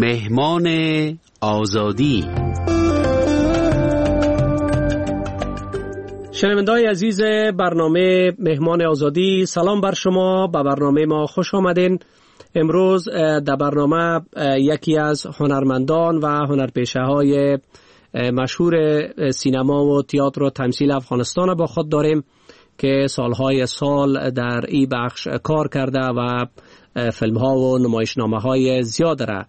مهمان آزادی. شنونده‌های عزیز برنامه مهمان آزادی، سلام بر شما. به برنامه ما خوش آمدین. امروز در برنامه یکی از هنرمندان و هنرپیشه‌های مشهور سینما و تئاتر و تمثیل افغانستان با خود داریم که سالهای سال در این بخش کار کرده و فیلم‌ها و نمایشنامه‌های زیاد را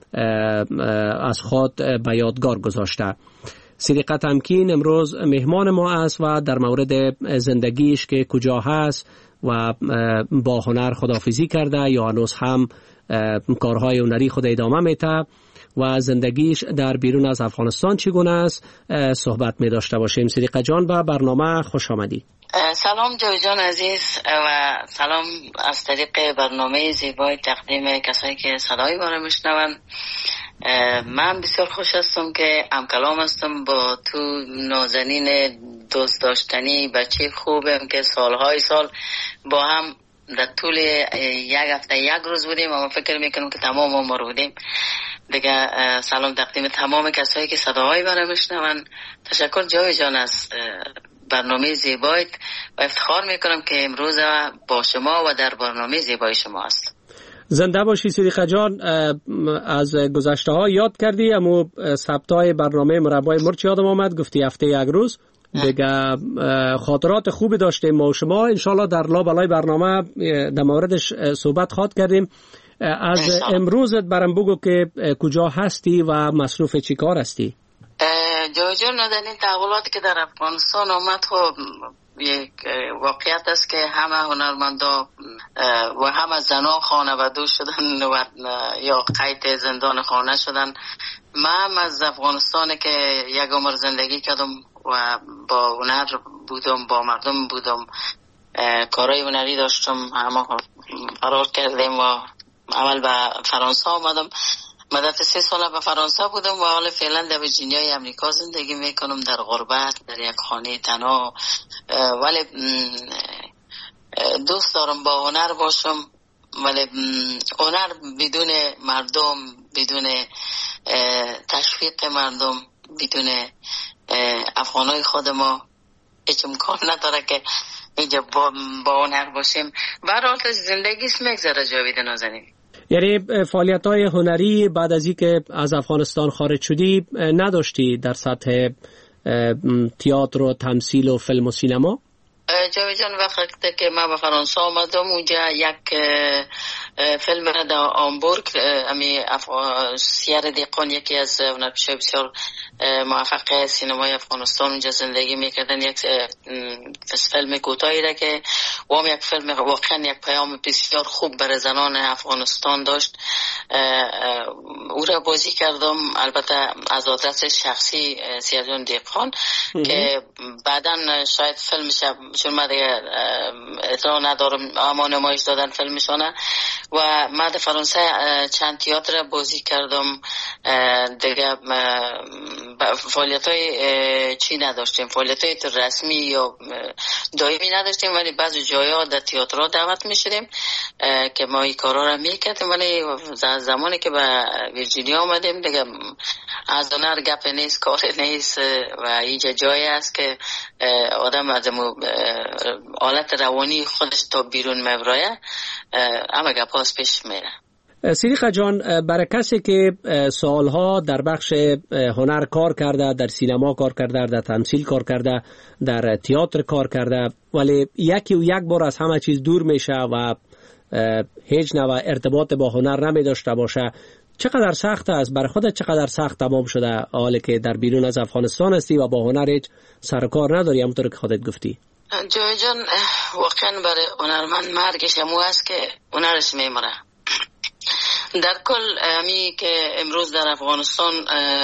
از خود به یادگار گذاشته. صدیقه تمکین امروز مهمان ما است و در مورد زندگیش که کجا هست و با هنر خداحافظی کرده یا هنوز هم کارهای هنری خود ادامه میده و زندگیش در بیرون از افغانستان چگونه است صحبت می داشته باشیم. صدیقه جان به برنامه خوش آمدی. سلام جاوید جان عزیز و سلام از طریق برنامه زیبای تقدیم کسایی که صدای ما رو میشنوند. من بسیار خوش هستم که همکلام هستم با تو نازنین دوست داشتنی بچه خوبم که سالهای سال با هم در طول یک هفته یک روز بودیم اما فکر میکنم که تمام عمر بودیم دیگه. سلام تقدیم تمام کسایی که صداهای ما رو میشنوند. تشکر جاوید جان از برنامه زیبایت و افتخار میکنم که امروز با شما و در برنامه زیبای شما است. زنده باشی صدیقه جان. از گذشته ها یاد کردی اما ثبتای برنامه مربای مرچ یادم آمد، گفتی هفته یک روز دیگه. خاطرات خوبی داشتیم ما و شما. انشالله در لابلای برنامه در موردش صحبت خواهد کردیم. از امروزت برام بگو که کجا هستی و مصروف چی کار هستی؟ جان در این تحولاتی که در افغانستان آمد خب یک واقعیت است که همه هنرمندا و همه زنان خانواده شدن و یا قید زندان خانه شدن. من از افغانستان که یک عمر زندگی کردم و با هنر بودم، با مردم بودم، کارهای هنری داشتم، همه فرار کردیم و اول به فرانسه آمدم. مدت 3 سال به فرانسه بودم و حالا فعلا در ویرجینیای امریکا زندگی میکنم، در غربت، در یک خانه تنها. ولی دوست دارم با هنر باشم، ولی هنر بدون مردم، بدون تشویق مردم، بدون افغانای خود ما هیچ امکان نداره که اینجا با هنر باشیم. برای زندگی میگذره جاوید نازنین. یعنی فعالیت‌های هنری بعد از اینکه از افغانستان خارج شدی نداشتی در سطح تئاتر و تمثیل و فیلم و سینما؟ جاوید جان وقتی که من به فرانسه آمدم اونجا یک فیلم را در آمبورگ، سیر دیقان یکی از هنرپیشه‌های بسیار موفق سینمای افغانستان اونجا زندگی میکردن، یک فیلم کوتاهی را که وام یک فیلم واقعا یک پیام بسیار خوب برای زنان افغانستان داشت. او را بازی کردم، البته از آدرس شخصی سیرجان دیقان که بعداً شاید فیلمش چون من دیگه اطلاع ندارم اما نمایش دادن فیلمشانه و من در فرانسه چند تئاتر بازی کردم دیگه. فعالیت های چی نداشتیم، فعالیت های رسمی یا دائمی نداشتیم، ولی بعضی جایا در تئاترها دعوت می شدیم که ما این کارا را می کردیم. ولی زمانی که به ویرجینیا آمدیم دیگه از هنر گپ نیست، کار نیست و اینجا جایی است که آدم از حالت روانی خودش تا بیرون میبره، اما گپاس پیش میره. صدیقه جان، برای کسی که سالها در بخش هنر کار کرده، در سینما کار کرده، در تمثیل کار کرده، در تئاتر کار کرده، ولی یکی و یک بار از همه چیز دور میشه و هیچ نوع ارتباط با هنر نمی داشته باشه، چقدر سخت است؟ برای خودت چقدر سخت تمام شده حالی که در بیرون از افغانستان هستی و با هنر هیچ سر کار نداری همونطور که خودت گفتی؟ جای جان واقعا برای هنرمند مرگش همو است که هنرش میمره. در کل همی که امروز در افغانستان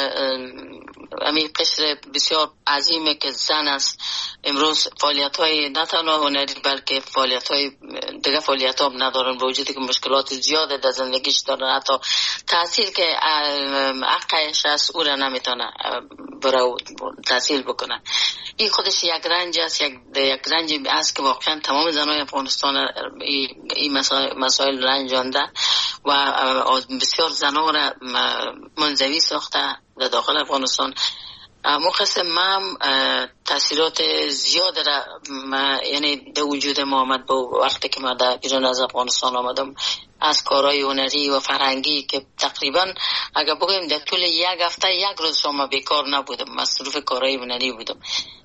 همی قشر بسیار عظیمه که زن است. امروز فعالیت های نه تنها هنری بلکه فعالیت های دیگه فعالیت هم ندارن، با وجودی که مشکلات زیاده در زندگیش دارن، حتی تحصیل که حقش از او را نمیتونه برای تحصیل بکنه. این خودش یک رنج است، یک رنج است که واقعا تمام زنای افغانستان این مسائل رنجانده و بسیار زنها را منزوی ساخته در داخل افغانستان. مخصوصا ما تاثیرات زیاد را یعنی در وجود ما آمد با وقتی که ما در بیرون از افغانستان آمدم، از کارهای هنری و فرهنگی که تقریبا اگر بگویم در طول یک هفته یک روز شما بیکار نبودم، مصروف کارهای هنری بودم.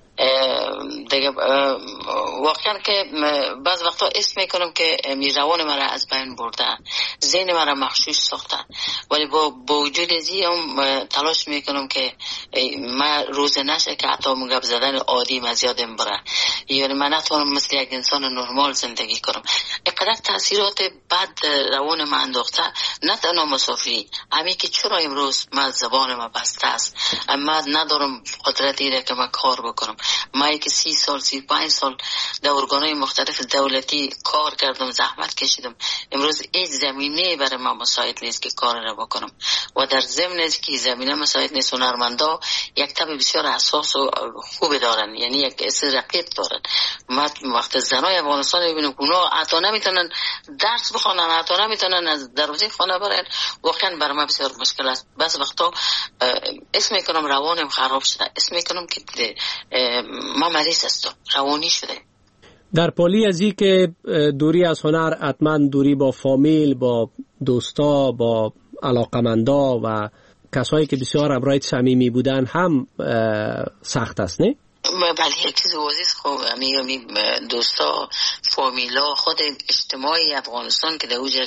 دیگه واقعا که بعض وقتا اسم میکنم که روان مرا از بین برده، ذهن مرا مغشوش ساخته، ولی با وجود ازی هم تلاش میکنم که من روز نشه که حتی گپ زدن عادی مزیادم بره، یعنی من نتونم مثل یک انسان نرمال زندگی کنم. اینقدر تاثیرات بد روان من انداخته، نه تنها مسافری، همین که چرا امروز من زبان ما بسته است، من ندارم قدرتی را که من کار بکنم. من که 30 سال 35 سال در ارگان‌های مختلف دولتی کار کردم، زحمت کشیدم، امروز هیچ زمینه برای من مساعد نیست که کار را بکنم و در ضمن از که زمینه مساعد نیست، هنرمندا یک طبع بسیار حساس و خوب دارن، یعنی یک حس رقیق دارن. ما وقت زنای افغانستان میبینم که اونا حتی نمیتونن درس بخونن، حتی نمیتونن از دروازه خانه برن، واقعا برای من بسیار مشکل است. بس وقتا اسم میکنم روانم خراب شده، اسم میکنم که ما مریض هستم، روانی شده. در پالی ازی که دوری از هنر حتما دوری با فامیل، با دوستا، با علاقمندا و کسایی که بسیار همراه صمیمی بودن هم سخت است، نه؟ بله، یک چیز عزیز خوب همی دوستا، فامیلا، خود اجتماعی افغانستان که در اوجه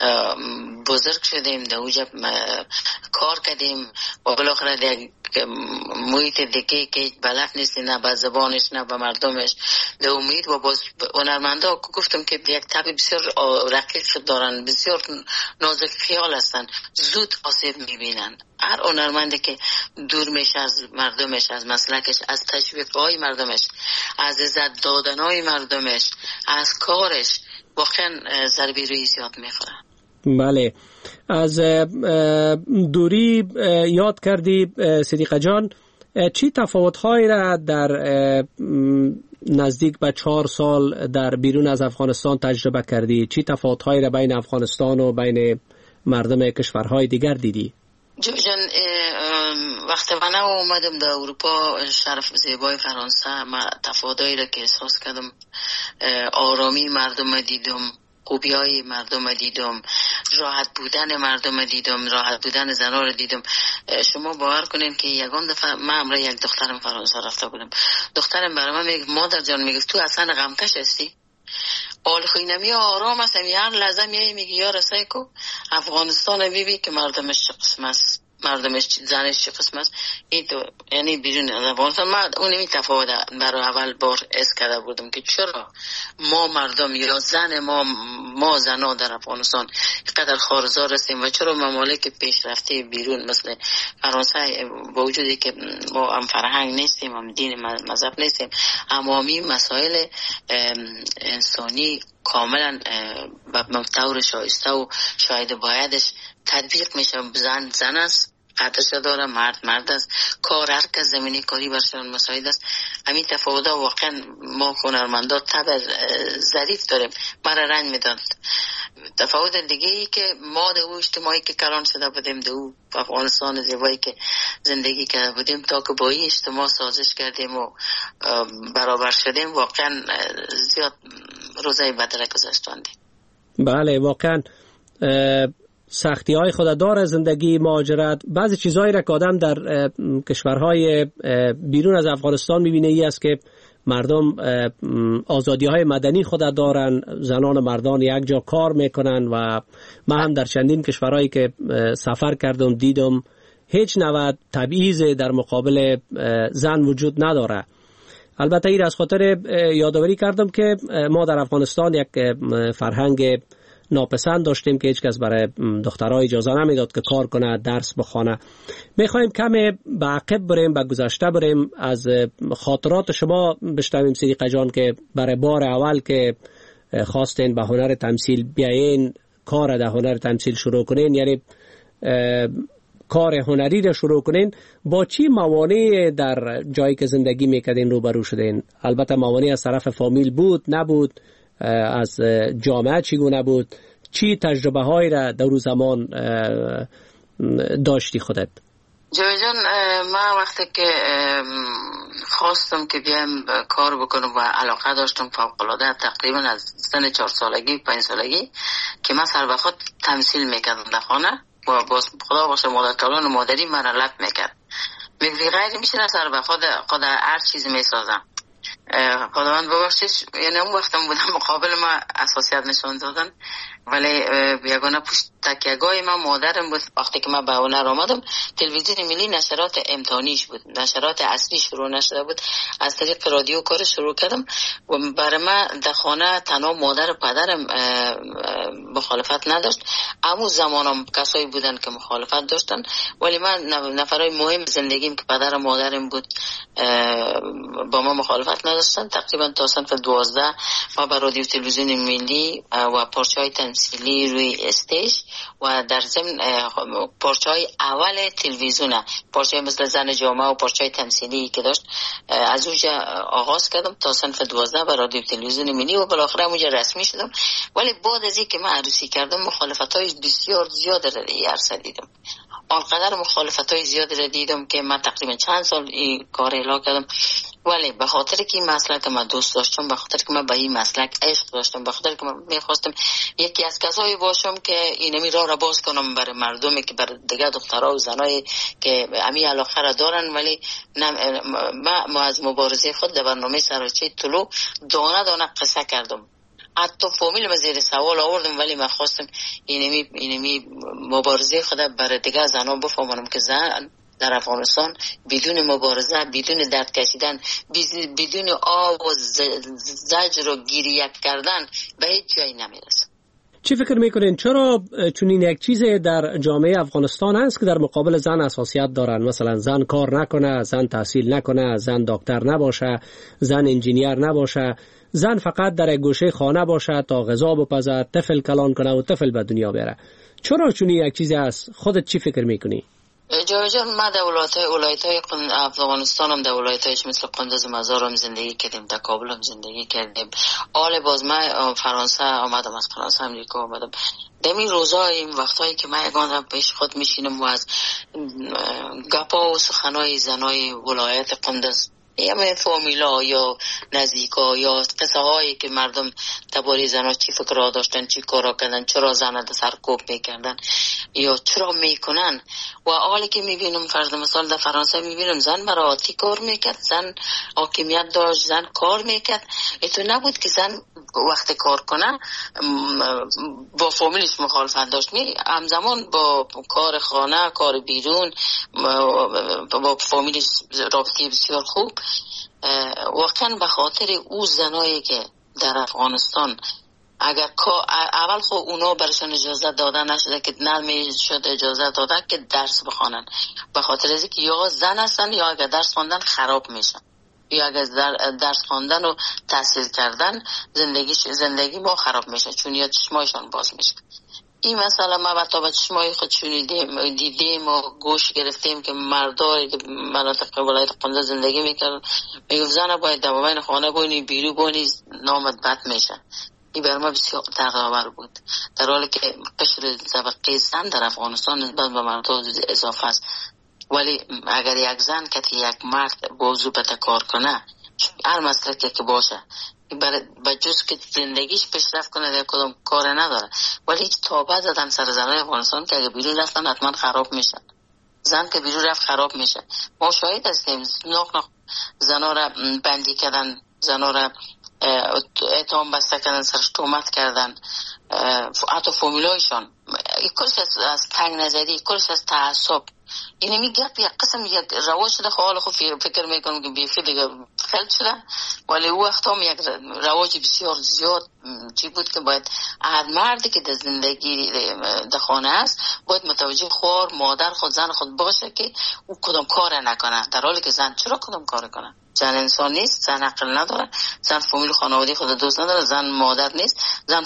بزرگ شدیم، در اوجه کار کردیم و بالاخره در محیط دیگه که بلد نیستی، نه به زبانش نه به مردمش، در امید و باز هنرمندا گفتم که یک طبع بسیار رقیق دارن، بسیار نازک خیال هستن، زود آسیب میبینن. هر هنرمنده که دور میشه از مردمش، از مسلکش، از تشویقهای مردمش، از عزت دادنهای مردمش، از کارش، واقعا ضربه روی زیاد میخوره. بله، از دوری یاد کردی صدیقه جان، چی تفاوت‌هایی را در نزدیک به 4 سال در بیرون از افغانستان تجربه کردی؟ چی تفاوت‌هایی را بین افغانستان و بین مردم کشورهای دیگر دیدی؟ جان، وقتی من اومدم در اروپا، شرف زیبای فرانسه، من تفاوت‌هایی را که احساس کردم، آرامی مردم دیدم، خوبیای مردم دیدم، راحت بودن مردم دیدم، راحت بودن زنها رو دیدم. شما باور کنین که یگان دفعه من همراه یک دخترم فرانسه رفته بودم، دخترم برای من میگه مادر جان، میگه تو اصلا غمکش هستی؟ حال خوینمی آرام هستم، هر لحظه میگه یا رسای کو افغانستان بیبی که مردمش چه قسم است، مردمش زنش چه قسم است. این تو یعنی بیرون از افغانستان من اون تفاوت برای اول بار حس کرده بودم که چرا ما مردم یا زن ما زنها در افغانستان اینقدر خارزار هستیم و چرا ممالک پیشرفته بیرون مثل فرانسه با وجودی که ما هم فرهنگ نیستیم، هم دین مذهب نیستیم، همامی مسائل انسانی کاملا به طور شایسته و شاید بایدش تطبیق میشه. زن است، قدرش داره، مرد است، کار هر کس زمینه کاری برشان مساعد است. همین تفاوت واقعا ما هنرمندا طبع ظریف داریم، برای رنج میداد. تفاوت دیگه ای که ما در اجتماعی که کلان شده بودیم، در افغانستان زیبایی که زندگی کرده بودیم، تا که با این اجتماع سازش کردیم و برابر شدیم، واقعا زیاد روزای بدره گذاشتاندیم. بله، واقعا سختی های خود داره زندگی، مهاجرت، بعضی چیزهایی را که آدم در کشورهای بیرون از افغانستان میبینه ای است که مردم آزادی های مدنی خود دارن، زنان و مردان یک جا کار میکنن و من هم در چندین کشورهایی که سفر کردم دیدم هیچ نوع تبعیض در مقابل زن وجود نداره. البته این از خاطر یادآوری کردم که ما در افغانستان یک فرهنگ ناپسند داشتیم که هیچ کس برای دخترها اجازه نمیداد که کار کنه، درس بخونه. میخوایم کمی به عقب بریم، به گذشته بریم، از خاطرات شما بشنویم صدیقه جان که برای بار اول که خواستین به هنر تمثیل بیاین، کار در هنر تمثیل شروع کنین، یعنی کار هنری را شروع کنین، با چی موانع در جایی که زندگی میکردین روبرو شدین؟ البته موانع از طرف فامیل بود، نبود؟ از جامعه چگونه بود؟ چی تجربه هایی را در روز زمان داشتی خودت؟ جوی جان، من وقتی که خواستم که بیام کار بکنم و علاقه داشتم فوق‌العاده، تقریبا از سن 4 سالگی 5 سالگی که من سر وقت تمثیل میکردم در خانه و باز خدا باشه مادر کلان و مادری من را لط میکرد، میگوی غیر میشه سر وقت هر چیز میسازم. خداوند ببخشش، یعنی اون وقتم بودم مقابل ما اساسیت نشان دادن، ولی یگانه پشت تکیه‌گاه من مادرم بود. وقتی که من به هنر آمدم، تلویزیون ملی نشرات امتحانیش بود، نشرات اصلی شروع نشده بود، از طریق رادیو کار شروع کردم و برای من در خانه تنها مادر و پدرم مخالفت نداشت. اما زمانم کسایی بودن که مخالفت داشتن، ولی من نفرای مهم زندگیم که پدر و مادرم بود با ما مخالفت نداشتن. تقریبا تا صنف 12 ما به رادیو تلویزیون ملی و پارچه‌های تمثیلی روی استیج و در ضمن پارچه‌های اول تلویزیون، پارچه‌های مثل زن جامعه و پارچه‌های تمثیلی که داشت، از اونجا آغاز کردم تا صنف 12 به رادیو تلویزیون ملی و بالاخره اونجا رسمی شدم. ولی بعد از اینکه من عروسی کردم مخالفت‌های بسیار زیاد را دیدم. آنقدر مخالفت‌های زیاد را دیدم که من تقریبا چند سال این کار اعلا کردم، ولی به خاطر که این مسلک من دوست داشتم، به خاطر که من به این مسلک عشق داشتم، به خاطر که من میخواستم یکی از کسایی باشم که اینمی راه را باز کنم برای مردمی، که برای دیگه دخترها و زنایی که امی علاقه را دارن. ولی ما از مبارزه خود در برنامه سراچه طلوع دانه دانه قصه کردم، حتی فامیل ما زیر سوال آوردم، ولی من خواستم اینمی مبارزه خود برای دیگه زنان بفهمونم که زن در افغانستان بدون مبارزه، بدون درد کشیدن، بدون آب و زجر و گریه کردن به هیچ جایی نمیرسه. چی فکر میکنین چرا چنین یک چیز در جامعه افغانستان هست که در مقابل زن حساسیت دارن؟ مثلا زن کار نکنه، زن تحصیل نکنه، زن دکتر نباشه، زن انجینیر نباشه، زن فقط در گوشه خانه باشه تا غذا بپزه، طفل کلان کنه و طفل به دنیا بره. چرا چنین یک چیزی هست؟ خودت چی فکر میکنی؟ جان، ما در ولایت‌های افغانستان هم در ولایت‌هایش مثل قندوز مزار هم زندگی کردیم، در کابل هم زندگی کردیم. آل باز من فرانسه آمدم، از فرانسه امریکا آمدم. در این روزا، این وقتایی که من یگان را پیش خود میشینم و از گپا و سخنای زنای ولایت قندوز یا فامیلا یا نزدیکا یا قصه هایی که مردم درباره زنها چی فکرها داشتن، چی کارا کردن، چرا زن در سرکوب میکردن یا چرا میکنن، و حالی که میبینم فرض مثال در فرانسه میبینم زن براتی کار میکرد، زن حاکمیت داشت، زن کار میکرد. تو نبود که زن وقت کار کنه با فامیلش مخالفت داشت، همزمان با کار خانه، کار بیرون، با فامیلش رابطه بسیار خوب. واقعا به خاطر او زنایی که در افغانستان اگر اول خب اونا برشان اجازه داده نشده که نمیشد اجازه داده که درس بخوانن، به خاطر از اینکه یا زن هستن یا اگر درس خواندن خراب میشن، یا اگر درس خواندن و تحصیل کردن زندگی ما خراب میشه، چون یا چشمایشان باز میشه. این مسئله ما تا به چشمای خود دیدیم و گوش گرفتیم که مردایی که مناطق ولایت قندوز زندگی میکردن میگفت زن باید در خانه بونی، بیرو بونی، نامت بد میشه. این برای ما بسیار تغییر بود، در حالی که قشر طبقه زن در افغانستان نسبت به مرد اضافه است. ولی اگر یک زن که یک مرد بازو بده کار کنه، هر مسلکی که باشه، به جز که زندگیش پیشرفت کنه در کدام کار نداره، ولی هیچ تابه زدن سر زنای افغانستان که اگر بیرون رفتن حتما خراب میشن. زن که بیرون رفت خراب میشه. ما شاهد هستیم ناخ زنا را بندی کردن، زنا را اتهام بسته کردن، سرش تهمت کردن، حتی فامیلایشان. کلش از تنگ نظری، کلش از تعصب، این میگه یک قسم یک رواج شده، حالا خب فکر میکنم که بیخی دیگه خلط شده، ولی او وقت هم یک رواج بسیار زیاد چی بود که باید هر مردی که در زندگی در خانه است باید متوجه خوار مادر خود زن خود باشه که او کدام کار نکنه، در حالی که زن چرا کدام کار کنه؟ زن انسان نیست، زن عقل نداره، زن فامیل خانواده خود دوست نداره، زن مادر نیست، زن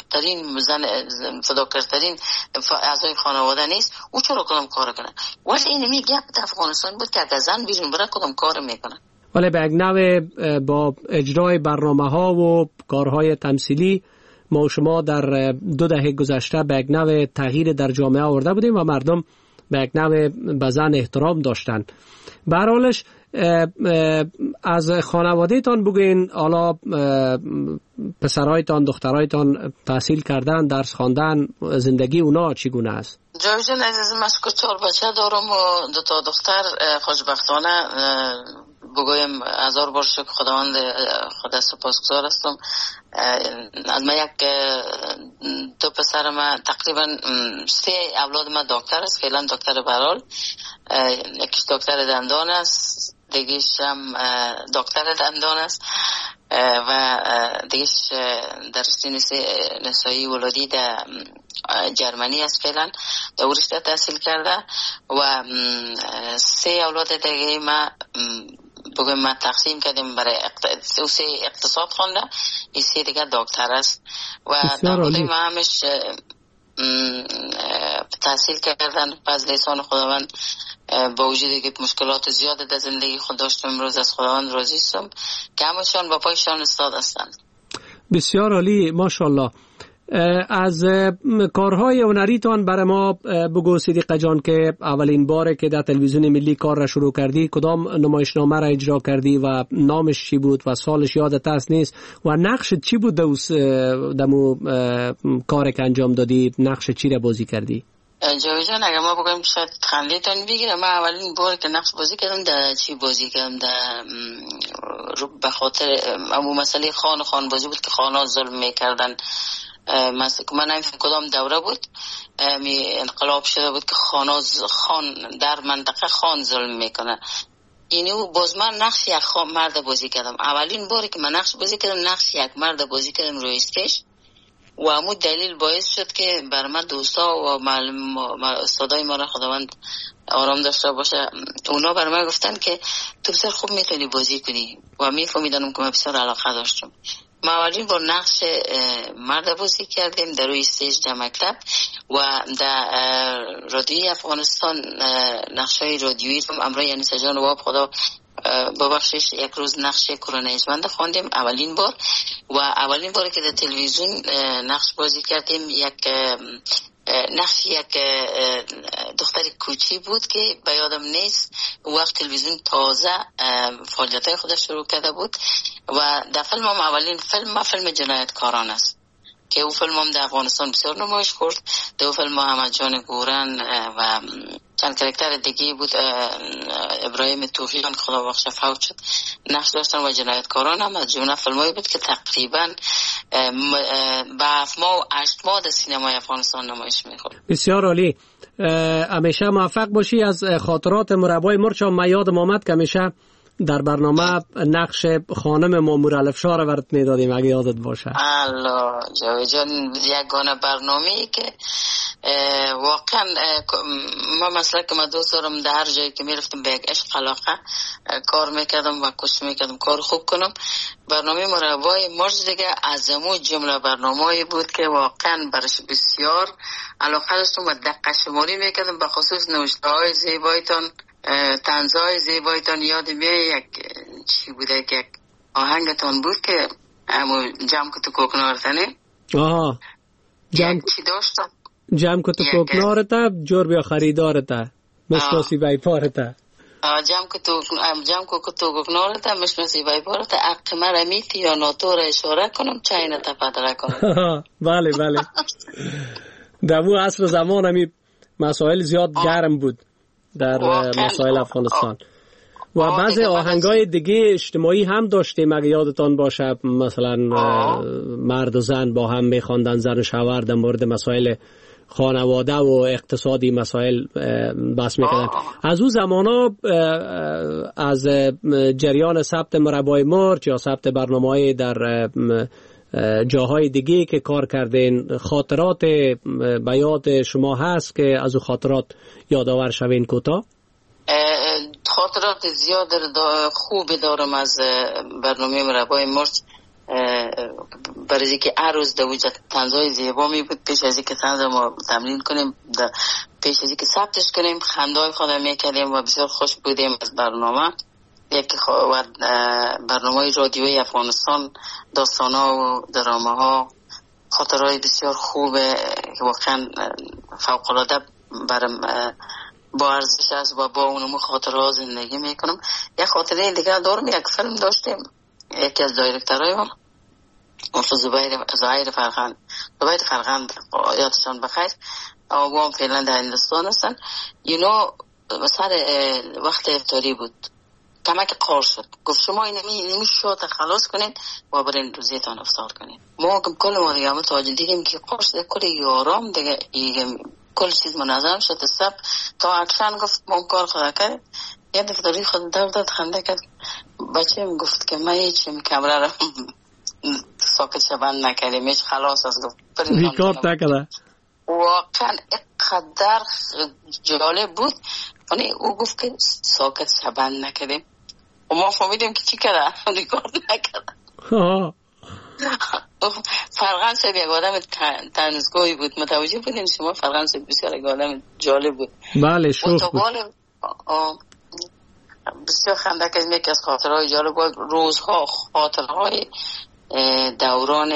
فداکارترین اعضای خانواده نیست، او چرا کدام کار کنه؟ ولی این میگه در افغانستان بود که اگر زن بیرون بره کدام کار میکنه. ولی به یک نوع با اجرای برنامه‌ها و کارهای تمثیلی ما و شما در 2 دهه گذشته به یک نوع تغییر در جامعه آورده بودیم و مردم به یک نوع به زن احترام داشتن. به هر حالش از خانواده تان بگین، حالا پسرایتان دخترایتان تحصیل کردن، درس خواندن، زندگی اونا چگونه است؟ جاوید جان عزیز، من 4 بچه دارم و 2 تا دختر. خوشبختانه بگویم 1000 بار شکر خداوند خدا سپاسگزار هستم. از من 2 پسر من تقریبا 3 اولاد من دکتر است، فعلا دکتر برال، یکیش دکتر دندان است، دیگه‌ش هم دکتر دندان است و دیگه‌ش در رشته نسایی ولادی در جرمنی است، فعلا در اروپا تحصیل کرده و 3 اولاد دیگه ما بگویم ما تقسیم کردیم برای اقتصاد خونده، این 3 دیگه دکتر است و در ما همش تحصیل کردن پس لیسان خداوند. با وجودی که مشکلات زیاده در زندگی خود داشتم، امروز از خداوند راضی هستم که همشان با پایشان استاد هستند. بسیار عالی، ماشاءالله. از کارهای هنریتان برای ما بگو صدیقه جان که اولین باره که در تلویزیون ملی کار را شروع کردی کدام نمایشنامه را اجرا کردی و نامش چی بود و سالش یادت است نیست و نقشت چی بود دمو کار که انجام دادی؟ نقش چی را بازی کردی؟ جاوید جان اگر ما بگویم شاید خندیتون بگیره، من اولین بار که نقش بازی کردم در چی بازی کردم در به خاطر امو مسئله خان بازی بود که خانا ظلم میکردن. من نمیدونم کدام دوره بود انقلاب شده بود که خان در منطقه خان ظلم میکنه. اینو باز من نقش یک مرد بازی کردم. اولین باری که من نقش بازی کردم نقش یک مرد بازی کردم روی استیج و همون دلیل باعث شد که بر من دوستا و معلم استادای ما را خداوند آرام داشته باشه، اونا بر من گفتن که تو بسیار خوب میتونی بازی کنی و میفهمیدم که من بسیار علاقه داشتم. ما اولین بار نقش مرد بازی کردیم در روی استیج در مکتب و در رادیوی افغانستان نقشای رادیویی رو امرای یعنی سجان واب خدا ببخشش یک روز نقش کرونیزمند خواندیم اولین بار و اولین بار که در تلویزیون نقش بازی کردیم نقش یک دختر کوچی بود که به یادم نیست، وقت تلویزیون تازه فعالیت‌های خودش شروع کرده بود و در فیلم هم اولین فیلم جنایتکاران است که او فیلم هم در افغانستان بسیار نمایش خورد. در او فیلم احمد جان گورن و چند کرکتر دیگه بود، ابراهیم توفیقان خدا بخشه فوت شد نقش داشتن و جنایتکاران هم از جمله فیلمایی بود که تقریبا به 7 ماه و 8 ماه در سینمای افغانستان نمایش می‌خورد. بسیار عالی، همیشه موفق باشی. از خاطرات مربای مرچا من یادم آمد که همیشه در برنامه نقش خانم مامور الفشا را برات میدادیم اگه یادت باشه. الله جاوید جان، یگانه برنامه‌ای که واقعا ما مثلا که ما دوست دارم در هر جایی که میرفتم به یک عشق علاقه کار میکردم و کوشش میکردم کار خوب کنم. برنامه مربای مرج دیگه از امو جمله برنامه‌ای بود که واقعا برش بسیار علاقه داشتم و دقیق شماری میکردم، به خصوص نوشته‌های زیبایتان طنزهای زیبایتان یاد یک چی بوده که یک آهنگتان بود که همو جمع که تو کوکنارتنه چی داشتم جمع که تو کوکنارتا جور بیا خریدارتا مشناسی بیپارتا جمع که تو کوکنارتا مشناسی بیپارتا اقمه رمیتی یا ناتو را اشاره کنم چاینتا پدره کنم. بله بله در اون عصر زمان همی مسائل زیاد گرم بود در مسائل افغانستان و بعضی آهنگای دیگه اجتماعی هم داشتیم اگه یادتان باشه، مثلا مرد و زن با هم میخواندن، زن و شوهر در مورد مسائل خانواده و اقتصادی مسائل بحث میکردن. از اون زمانا از جریان ثبت مربای مرچ یا ثبت برنامه‌های در جاهای دیگه که کار کردین، خاطرات به یاد شما هست که از اون خاطرات یادآور شوین کوتاه؟ خاطرات زیاد خوب دارم از برنامه مربای مرچ. برای که هر روز دوجه طنزهای زیبا می بود. پیش از اینکه طنز ما تمرین کنیم، پیش از اینکه ثبتش کنیم، خنده‌های خودم میکردیم و بسیار خوش بودیم از برنامه. یکی برنامه رادیوی افغانستان، داستان‌ها و درامه‌ها، خاطرهای بسیار خوبه که واقعا فوق‌العاده برام با ارزش است و با اونمو خاطرها زندگی میکنم. یک خاطره دیگه دارم، یک فیلم داشتیم، یکی از دایرکترهای ما زهیر فرغند یادشان بخیر، و هم فعلا در هندوستان هستن. اینا سر وقت افطاری بود، کمک قار شد، گفت شما اینمی شات خلاص کنین و برین روزیتان افطار کنین. ما کل ما دیگه متوجه دیدیم که قار شده، کل یارام دیگه کل چیز منظم شد. سب تا اکشن گفت ما کار خدا کرد، یه دفتری خود داد خنده کرد. بچه هم گفت که من هیچیم کمره را ساکت شبند نکردیم، هیچ خلاص است. گفت ریکارد نکرده. واقعا اقدر جالب بود. او گفت که ساکت شبند نکردیم و ما فهمیدیم که چی کرده، ریکارد نکرده. فرغند صاحب یک آدم تنزگوی بود، متوجه بودیم شما. فرغند صاحب بسیار یک آدم جالب بود. بله شوخ بود. بسیار خنده که یکی از خاطرهای جالب بود. روزها خاطرهای دوران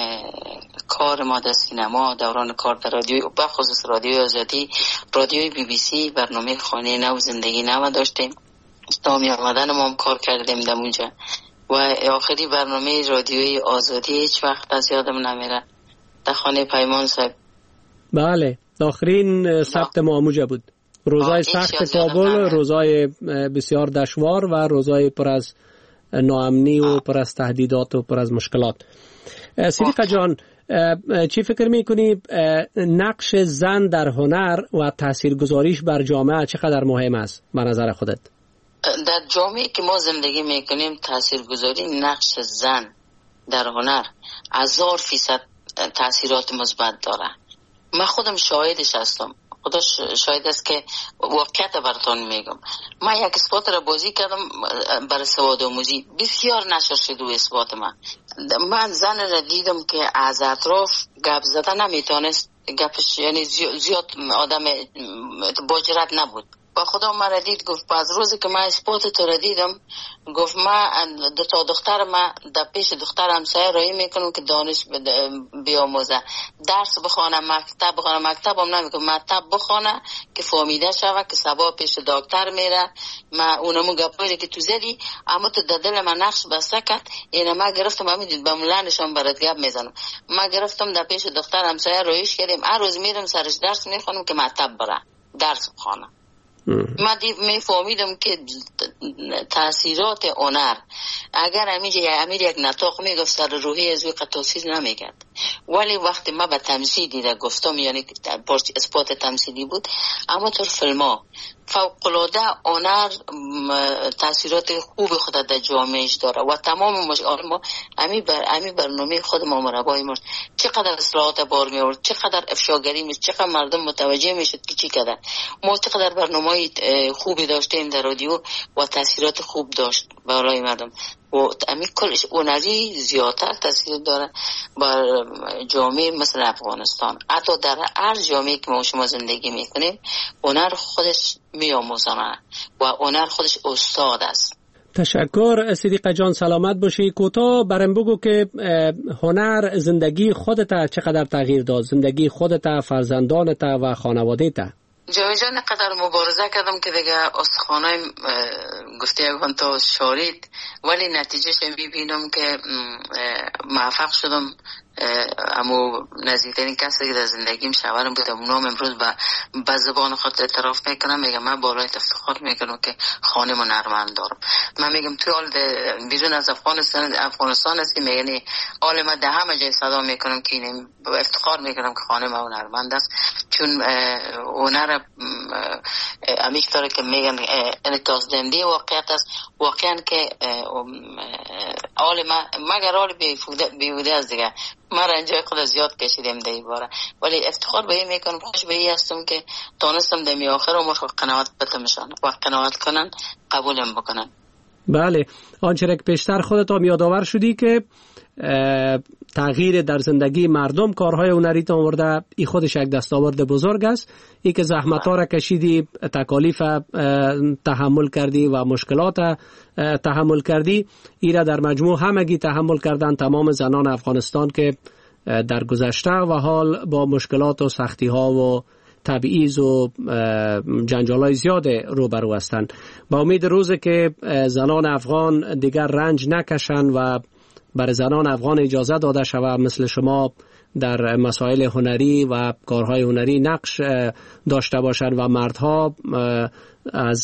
کار ما در سینما، دوران کار در رادیوی، بخصوص رادیوی آزادی، رادیوی BBC، برنامه خانه نو زندگی نو داشتیم. تا می آمدن ما هم کار کردیم در اونجا. و آخری برنامه رادیوی آزادی هیچ وقت از یادم نمیره، در خانه پیمان صاحب. بله آخرین ثبت ما اونجا بود. روزای سخت کابل، روزای بسیار دشوار و روزای پر از ناامنی و پر از تهدیدات و پر از مشکلات. صدیقه جان، چی فکر میکنی نقش زن در هنر و تاثیرگذاریش بر جامعه چقدر مهم است به نظر خودت؟ در جامعه که ما زندگی میکنیم تاثیرگذاری نقش زن در هنر 1000% تاثیرات مثبت داره. من خودم شاهدش هستم، خدا شاهد است که واقعیت براتون میگم. من یک اسپات را بازی کردم برای سواد آموزی، بسیار نشر شد و اسپات من زن را دیدم که از اطراف گپ زدن نمیتونست، گپش یعنی زیاد آدم با جرأت نبود. با خدا مرا دید، گفت از روزی که من اسپات تو را دیدم، گفت من تا دختر من در پیش دختر همسایه رایی میکنم که دانش بیاموزه، درس بخوانه، مکتب هم نمیکنم، مکتب بخوانه که فهمیده شوه که سبا پیش دکتر میره. من اونمو گپایی که تو زدی اما تو در دل من نقش بسته کرد. اینه من گرفتم همین به ملنشان برات گپ میزنم. من گرفتم در پیش دختر همسایه رایش کردیم، هر روز میرم سرش درس میخونم که مکتب بره درس بخوانه. من میفهمیدم که تاثیرات هنر اگر امیر یک نطاق میگفت سر روحی از وی قطعسیز نمیگرد، ولی وقتی من به تمثیل دیده گفتم، یعنی اسپات تمثیلی بود، اما تو فیلم ها فوق‌العاده هنر تاثیرات خوب خود در جامعهش داره و تمام ما امی برنامه خود ما مربای مرد چقدر اصلاحات بار می آورد، چقدر افشاگری میشه، چقدر مردم متوجه میشد که چی کده. ما چقدر برنامه خوبی داشتیم در رادیو و تاثیرات خوب داشت برای مردم و امی کلش هنری زیادتر تاثیر داره بر جامعه مثل افغانستان. حتی در هر جامعه که ما شما زندگی میکنیم هنر خودش میآموزانه و هنر خودش استاد است. تشکر صدیقه جان، سلامت باشی. کوتاه برام بگو که هنر زندگی خودت چقدر تغییر داد، زندگی خودت، فرزندانت و خانواده‌ت؟ جان قدر مبارزه کردم که دیگه استخوانای گفته یکان تا شارید، ولی نتیجهش میبینم که موفق شدم امو نزدیکترین کسی که در زندگیم شوهرم بود، اونم امروز به زبان خود اعتراف میکنم، میگم من بالای افتخار میکنم که خانه من هنرمند دارم. من میگم تو حال بیرون از افغانستان هستی، میگنی حال من در همه جای صدا میکنم که افتخار میکنم که خانه من هنرمند است، چون هنر امیک داره که میگن انعکاس دهنده واقعیت است. واقعا که حال مگر حال بیهوده از دیگه من رنجای خود زیاد کشیدم در این باره، ولی افتخار به این میکنم، خوش به این هستم که تانستم دمی آخر عمر قناعت بتمشان و قناعت کنن قبولم بکنن. بله، آنچه که پیشتر خودت هم یادآور شدی که تغییر در زندگی مردم کارهای هنری تا آورده، این خودش یک دستاورد بزرگ است. ای که زحمت ها را کشیدی، تکالیف تحمل کردی و مشکلات تحمل کردی، ای را در مجموع همگی تحمل کردن تمام زنان افغانستان که در گذشته و حال با مشکلات و سختی ها و تبعیض و جنجال های زیاد روبرو هستند. با امید روزی که زنان افغان دیگر رنج نکشن و برای زنان افغان اجازه داده شود مثل شما در مسائل هنری و کارهای هنری نقش داشته باشند و مردها از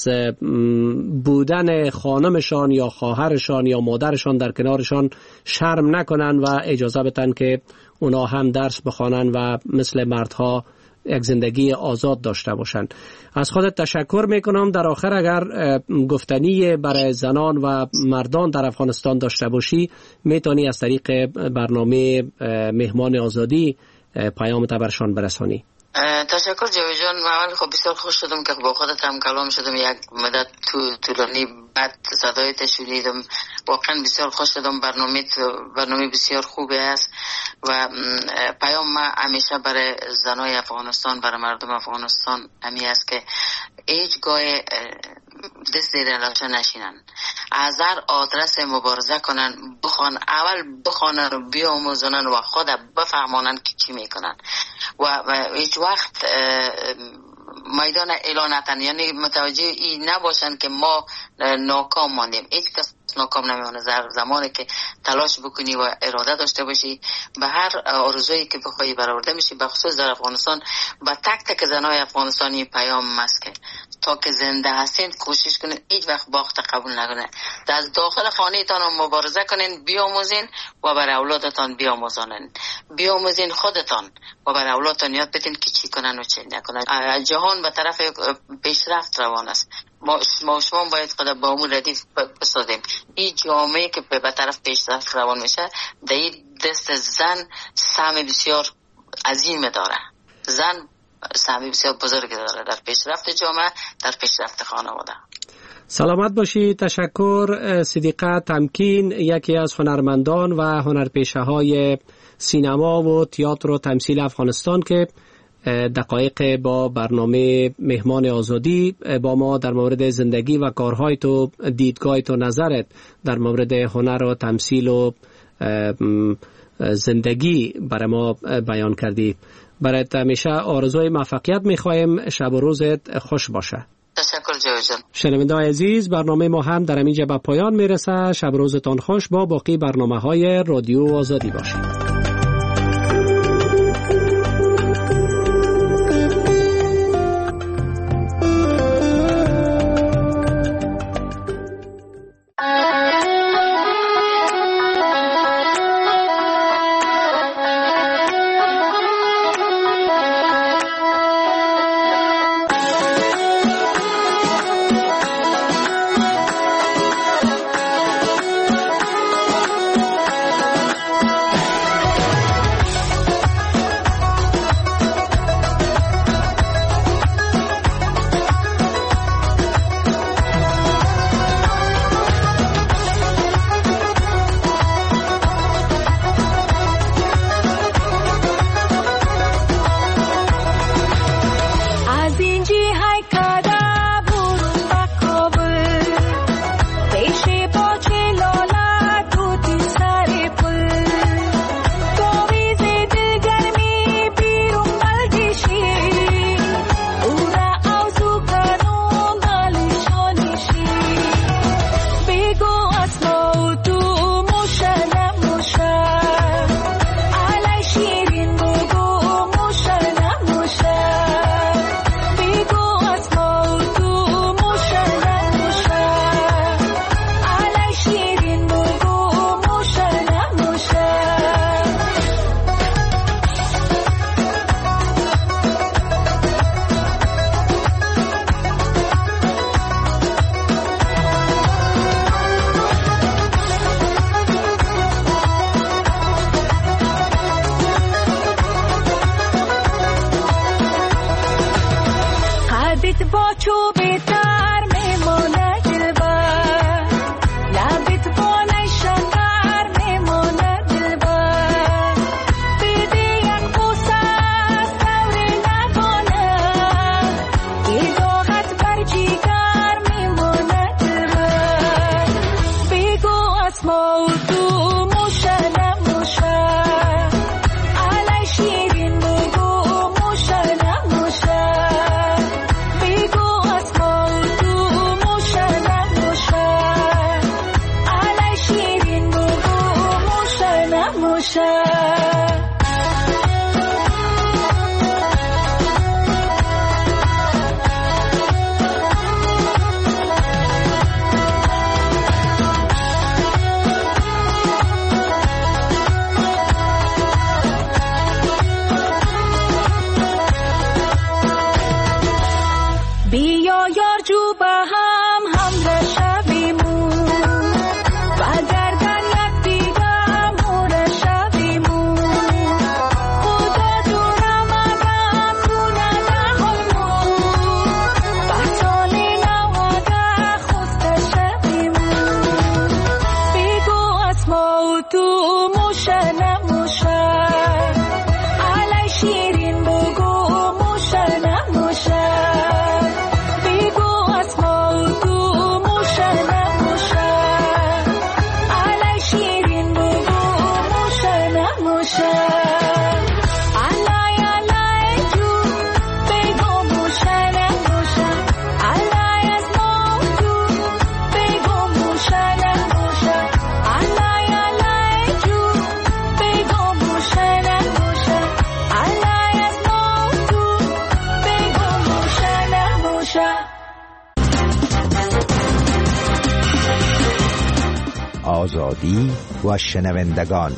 بودن خانمشان یا خواهرشان یا مادرشان در کنارشان شرم نکنند و اجازه بدن که اونا هم درس بخوانند و مثل مردها یک زندگی آزاد داشته باشند. از خودت تشکر میکنم. در آخر اگر گفتنی برای زنان و مردان در افغانستان داشته باشی، میتونی از طریق برنامه مهمان آزادی پیامت برشان برسانی. تشکر جاوید جان. من خب بسیار خوش شدم که با خودت هم کلام شدم، یک مدت طولانی بعد صدایت شنیدم، واقعا بسیار خوش شدم. برنامه بسیار خوبه است و پیام ما همیشه برای زنای افغانستان، برای مردم افغانستان همی است که هیچگاه دست دیرلاشا نشینن، از هر آدرس مبارزه کنن، بخوانن و بیاموزنن و خود بفهمانن که چی میکنن و هیچ وقت میدان اعلان نکنن، یعنی متوجه این نباشن که ما ناکام ماندیم. هیچ کس ناکام نمیمونه. زمانی که تلاش بکنی و اراده داشته باشی، به هر آرزویی که بخوای برآورده میشی. به خصوص در افغانستان با تک زنای افغانستانی پیام است که تا که زنده هستین کوشش کنین هیچ وقت باخت قبول نکنین، از داخل خانه تان مبارزه کنین، بیاموزین و بر اولادتان بیاموزین خودتان و بر اولادتان یاد بدین که چی کنن و چی نکنن. جهان به طرف پیشرفت روان است. ما شما باید خود با امور ردیف بسازیم. این جامعه که به طرف پیشرفت روان میشه، در این دست زن سهم بسیار عظیم داره. زن سهمی بسیار بزرگ داره در پیشرفت جامعه، در پیشرفت خانواده. سلامت باشی. تشکر. صدیقه تمکین، یکی از هنرمندان و هنرپیشه های سینما و تئاتر و تمثیل افغانستان که دقایق با برنامه مهمان آزادی با ما در مورد زندگی و کارهای تو، دیدگاه تو، نظرت در مورد هنر و تمثیل و زندگی برای ما بیان کردی. برایت همیشه آرزوی موفقیت میخوایم. شب و روزت خوش باشه. تشکر جواد جان. شنونده‌های عزیز، برنامه ما هم در اینجا به پایان میرسه. شب و روزتان خوش. با باقی برنامه‌های رادیو آزادی باشید. آزادی و شنوندگان.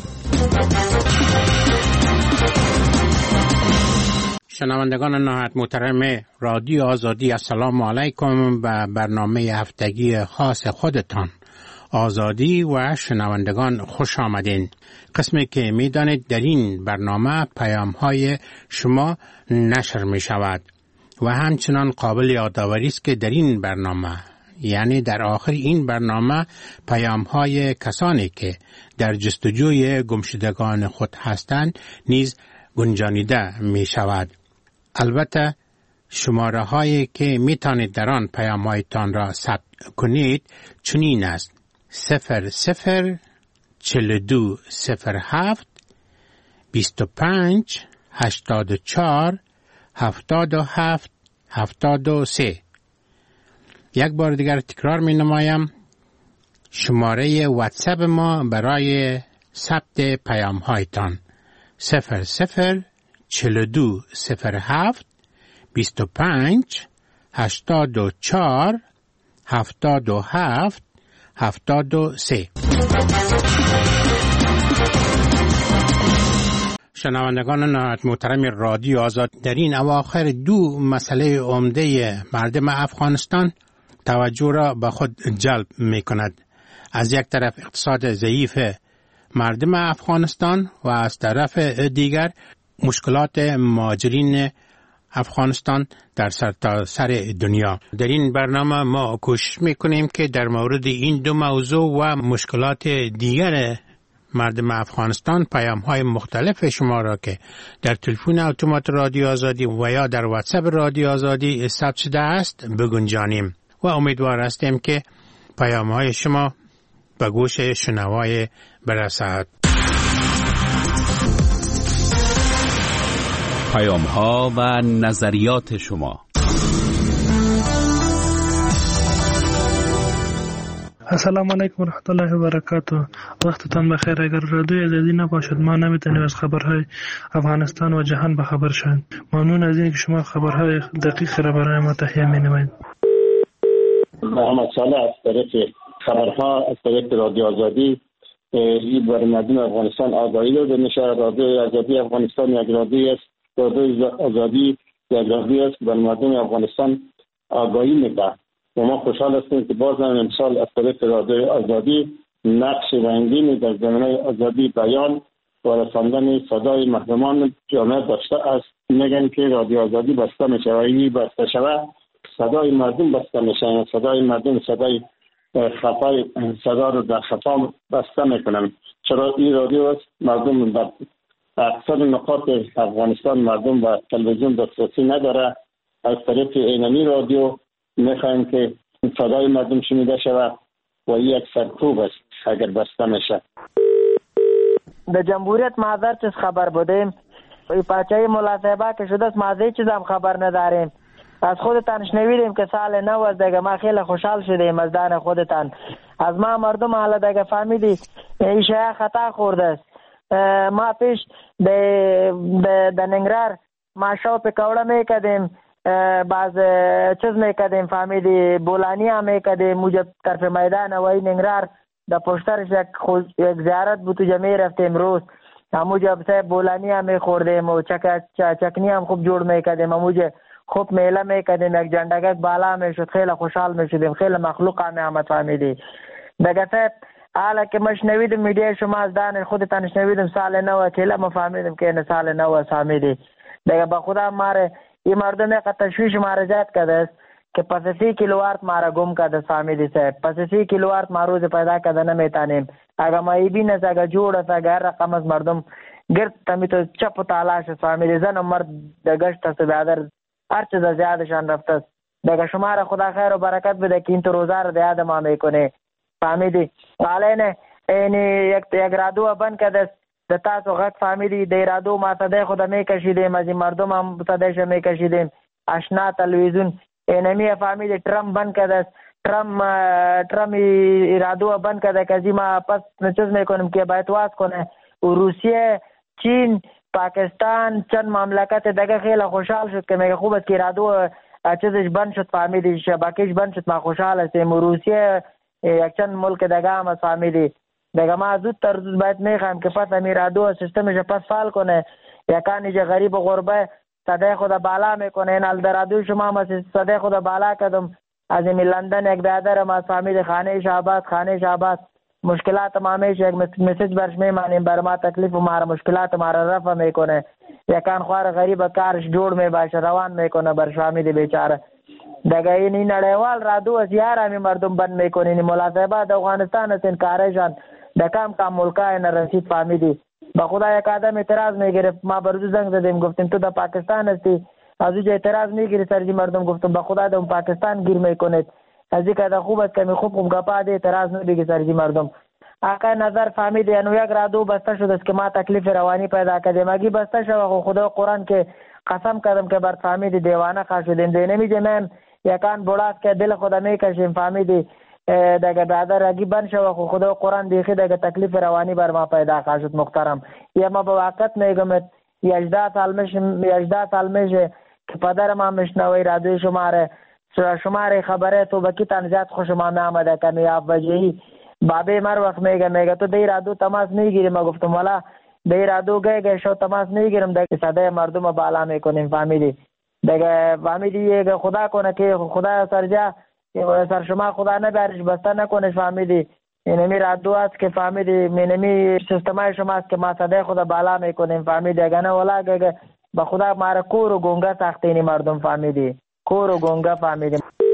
شنوندگان نهایت محترم رادیو آزادی، السلام علیکم به برنامه هفتگی خاص خودتان آزادی و شنوندگان خوش آمدین. قسمی که می دانید در این برنامه پیام های شما نشر می شود و همچنان قابل یادآوری است که در این برنامه، یعنی در آخر این برنامه، پیام های کسانی که در جستجوی گمشدگان خود هستند نیز گنجانیده می شود. البته شماره هایی که می توانید در آن پیام هایتان را ثبت کنید چنین است: 004207 25 84 77 73. یک بار دیگر تکرار می نمایم. شماره واتساپ ما برای ثبت پیام هایتان 004207 25 84 77 73. شنوندگان نهایت محترم رادیو آزاد، در این اواخر دو مسئله عمده مردم افغانستان توجه را به خود جلب می کند. از یک طرف اقتصاد ضعیف مردم افغانستان و از طرف دیگر مشکلات مهاجرین افغانستان در سرتاسر دنیا. در این برنامه ما کوشش میکنیم که در مورد این دو موضوع و مشکلات دیگر مردم افغانستان پیام های مختلف شما را که در تلفن اتومات رادیو آزادی و یا در واتساپ رادیو آزادی ثبت شده است بگنجانیم و امیدوار هستیم که پیام های شما به گوش شنوای برسد. پیام ها و نظریات شما. السلام علیکم و رحمت الله و برکاته. وقتتان بخیر. اگر رادیو آزادی نباشد ما نمیتونیم از خبرهای افغانستان و جهان بخبر شویم. ممنون از اینکه شما خبرهای دقیق را برای ما تهیه می‌نمایید. محمد صالح از طریق خبرها از طریق رادیو آزادی این برای مردم افغانستان آگاهی داده میشه. رادیو آزادی افغانستان یک رادیو است. رادیو آزادی یک رادیو است برای مردم افغانستان آگاهی میده. و ما خوشحال هستیم که باز هم امسال از طریق رادیو آزادی نقش رنگینی در زمینه آزادی بیان و رساندن صدای محرومان جامعه داشته است. میگن که رادیو آزادی بسته میشه و این بسته شود صدای مردم بسته میشه. صدای مردم صدای خفای صدا رو در خفا بسته میکنن. چرا این رادیو است مردم در اکثر نقاط افغانستان مردم و تلویزیون دسترسی نداره. از طریق اینمی رادیو میخوایم که صدای مردم شنیده شود و این یک سرکوب است اگر بسته میشه. در جمهوریت معذر چیز خبر بودیم. پاچه ملاصحبه که شده است معذر چیز هم خبر نداریم. از خودتان شنویدیم که سال نو است دیگه. ما خیلی خوشحال شدیم از دان خودتان. از ما مردم حالا دیگه فهمیدی این شیعه خطا خورده است. ما پیش د ننگرار ماشا پکوړه میکردیم، باز چیز میکردیم، فهمیدی بولانی هم میکردیم. موجب طرف میدان وای ننگرار در پشترش یک زیارت بود، تو جمعی رفتیم روز موجب سه بولانی هم میخوردیم و چکنی هم خوب جور میکردیم. موجب خوب میله میکردیم، یک جندگک بالا میشد، خیلی خوشحال میشدیم، خیلی مخلوق هم آمد. فهمیدی دیگه صاحب حالا که ما شنویدم میډیا شما از دهن خودتان شنویدم سال نو اکیلا ما فهمیدم که این سال نو فهمیدی دیگه به خدا ماره این مردم یک تشویش ماره زیاد کرده است که پس 30 کیلووات ماره گم کرده فهمیدی صاحب. پس 30 کیلووات ما روز پیدا کرده نمیتانیم. اگه ما ایبین است، اگه جوړ است، اگه هر رقم از مردم گرد تمی تو چپ و تالاش است فهمیدی. زن و مرد دگشت است، بیادر هر چیز زیادشان رفته است. دیگه شما را خدا خیر و برکت بده که این تو روزه را دیاد ما میکنه فهمیدی. حالا اینی یک رادیو بند کرده د تاسو غږ فهمیدی، د رادیو ما صدای خود میکشیدیم، از این مردم هم صدایش میکشیدیم. آشنا تلویزیون اینمی فهمیدی ترام بند کرده، ترام رادیو بند کرده که ما پس چیز میکنیم که باید واس کنه. و روسیه، چین، پاکستان چند مملکت دیگه خیلی خوشحال شد که میگه خوب است که رادیو چیزش بند شد فهمیدی، شبکهش بند شد. ما خوشحال هستیم. و روسیه یک چند ملک دیگه هم فهمیدی دیگه ما زودتر باید میخوایم که پس امیر رادیو سیستمش پس فعال کنه. یکانی که غریب و غربه صدای خود بالا میکنه. این حال در رادیو شما ما صدای خود بالا کردم. از این لندن یک بیادر ما فهمیدی خانه شعبات مشکلات ما همیشه یک مسیج برش میمانیم، بر ما تکلیف و ما مشکلات ما را رفع میکنه. یکان خوار غریب کارش جوړ میباشه، روان میکنه برش فهمیدی بیچاره. دیگه این نړیوال رادیو از یارمی مردم بند میکنه. این ملاصبه د افغانستان است، این کارشان د کم ملکای نرسید فهمیدی. به خدا یک آدم اعتراض میگرفت، ما بردو زنگ زدیم گفتیم تو در پاکستان هستی، از اوجه اعتراض میگیری سرجی مردم. گفتم به خدا در پاکستان گیر میکنید، از این که خوب است که می خوب گپا ده اعتراض نمیگی سرجی مردم. آقا نظر فهمیدی انو یک رادیو بسته شد است که ما تکلیف روانی پیدا کردیم. اگه بسته شد خدا قرآن که قسم کردم که بر فهمیدی دیوانه خواهد شدیم. نمیگه من یکان بوڑاست که دل خدا میکشیم فهمیدی. دیگه بعد اگه بند شد خدا قرآن دیخی دیگه تکلیف روانی بر ما پیدا خواهد شد محترم. یا ما به وقت میگم 18 سال میشه که پدر ما مشنوی رادیو شماره خبره تو بکی تنزیات خوش ما آمده کمیاب وجهی بابی مر وقت میگه تو دی رادیو تماس میگیری. ما گفتم والا دی رادیو گه شو تماس میگیرم. دیگه صدای مردم بالا میکنیم فهمیدی. دیگه فهمیدی خدا کنه که خدا سرجا سر شما خدا نبرش بسته نکنش فهمیدی. اینمی رادیو است که فهمیدی اینمی سیستمای شما است که ما صدای خدا بالا میکنیم فهمیدی. اگه نه والا به خدا ماره کور و گونگا ساختینی مردم فهمیدی، کور و گونگا فهمیدی.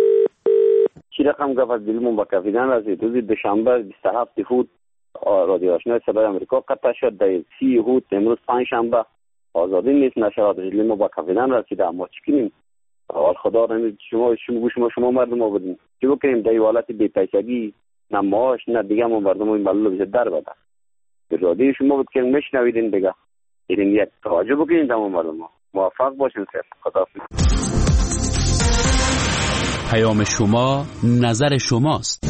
چی رقم گفت از دلمون با کافیدن رسید. روز دوشنبه 27 هود رادیو آشنای صدای آمریکا قطع شد. در 30 هود امروز پنجشنبه آزادی نیست نشد. دلمون با کافیدن رسید. اما چی کنیم؟ اول خدا نمید شما مردم ما بدیم چی بکنیم؟ در حالت بی‌پیسگی نه معاش نه دیگه ما مردم این بلو بشه در بده. به رادیو شما بود که میشنویدین دیگه این یک توجه بکنین تمام مردم ما. موفق باشین. خداحافظ. پیام شما نظر شماست.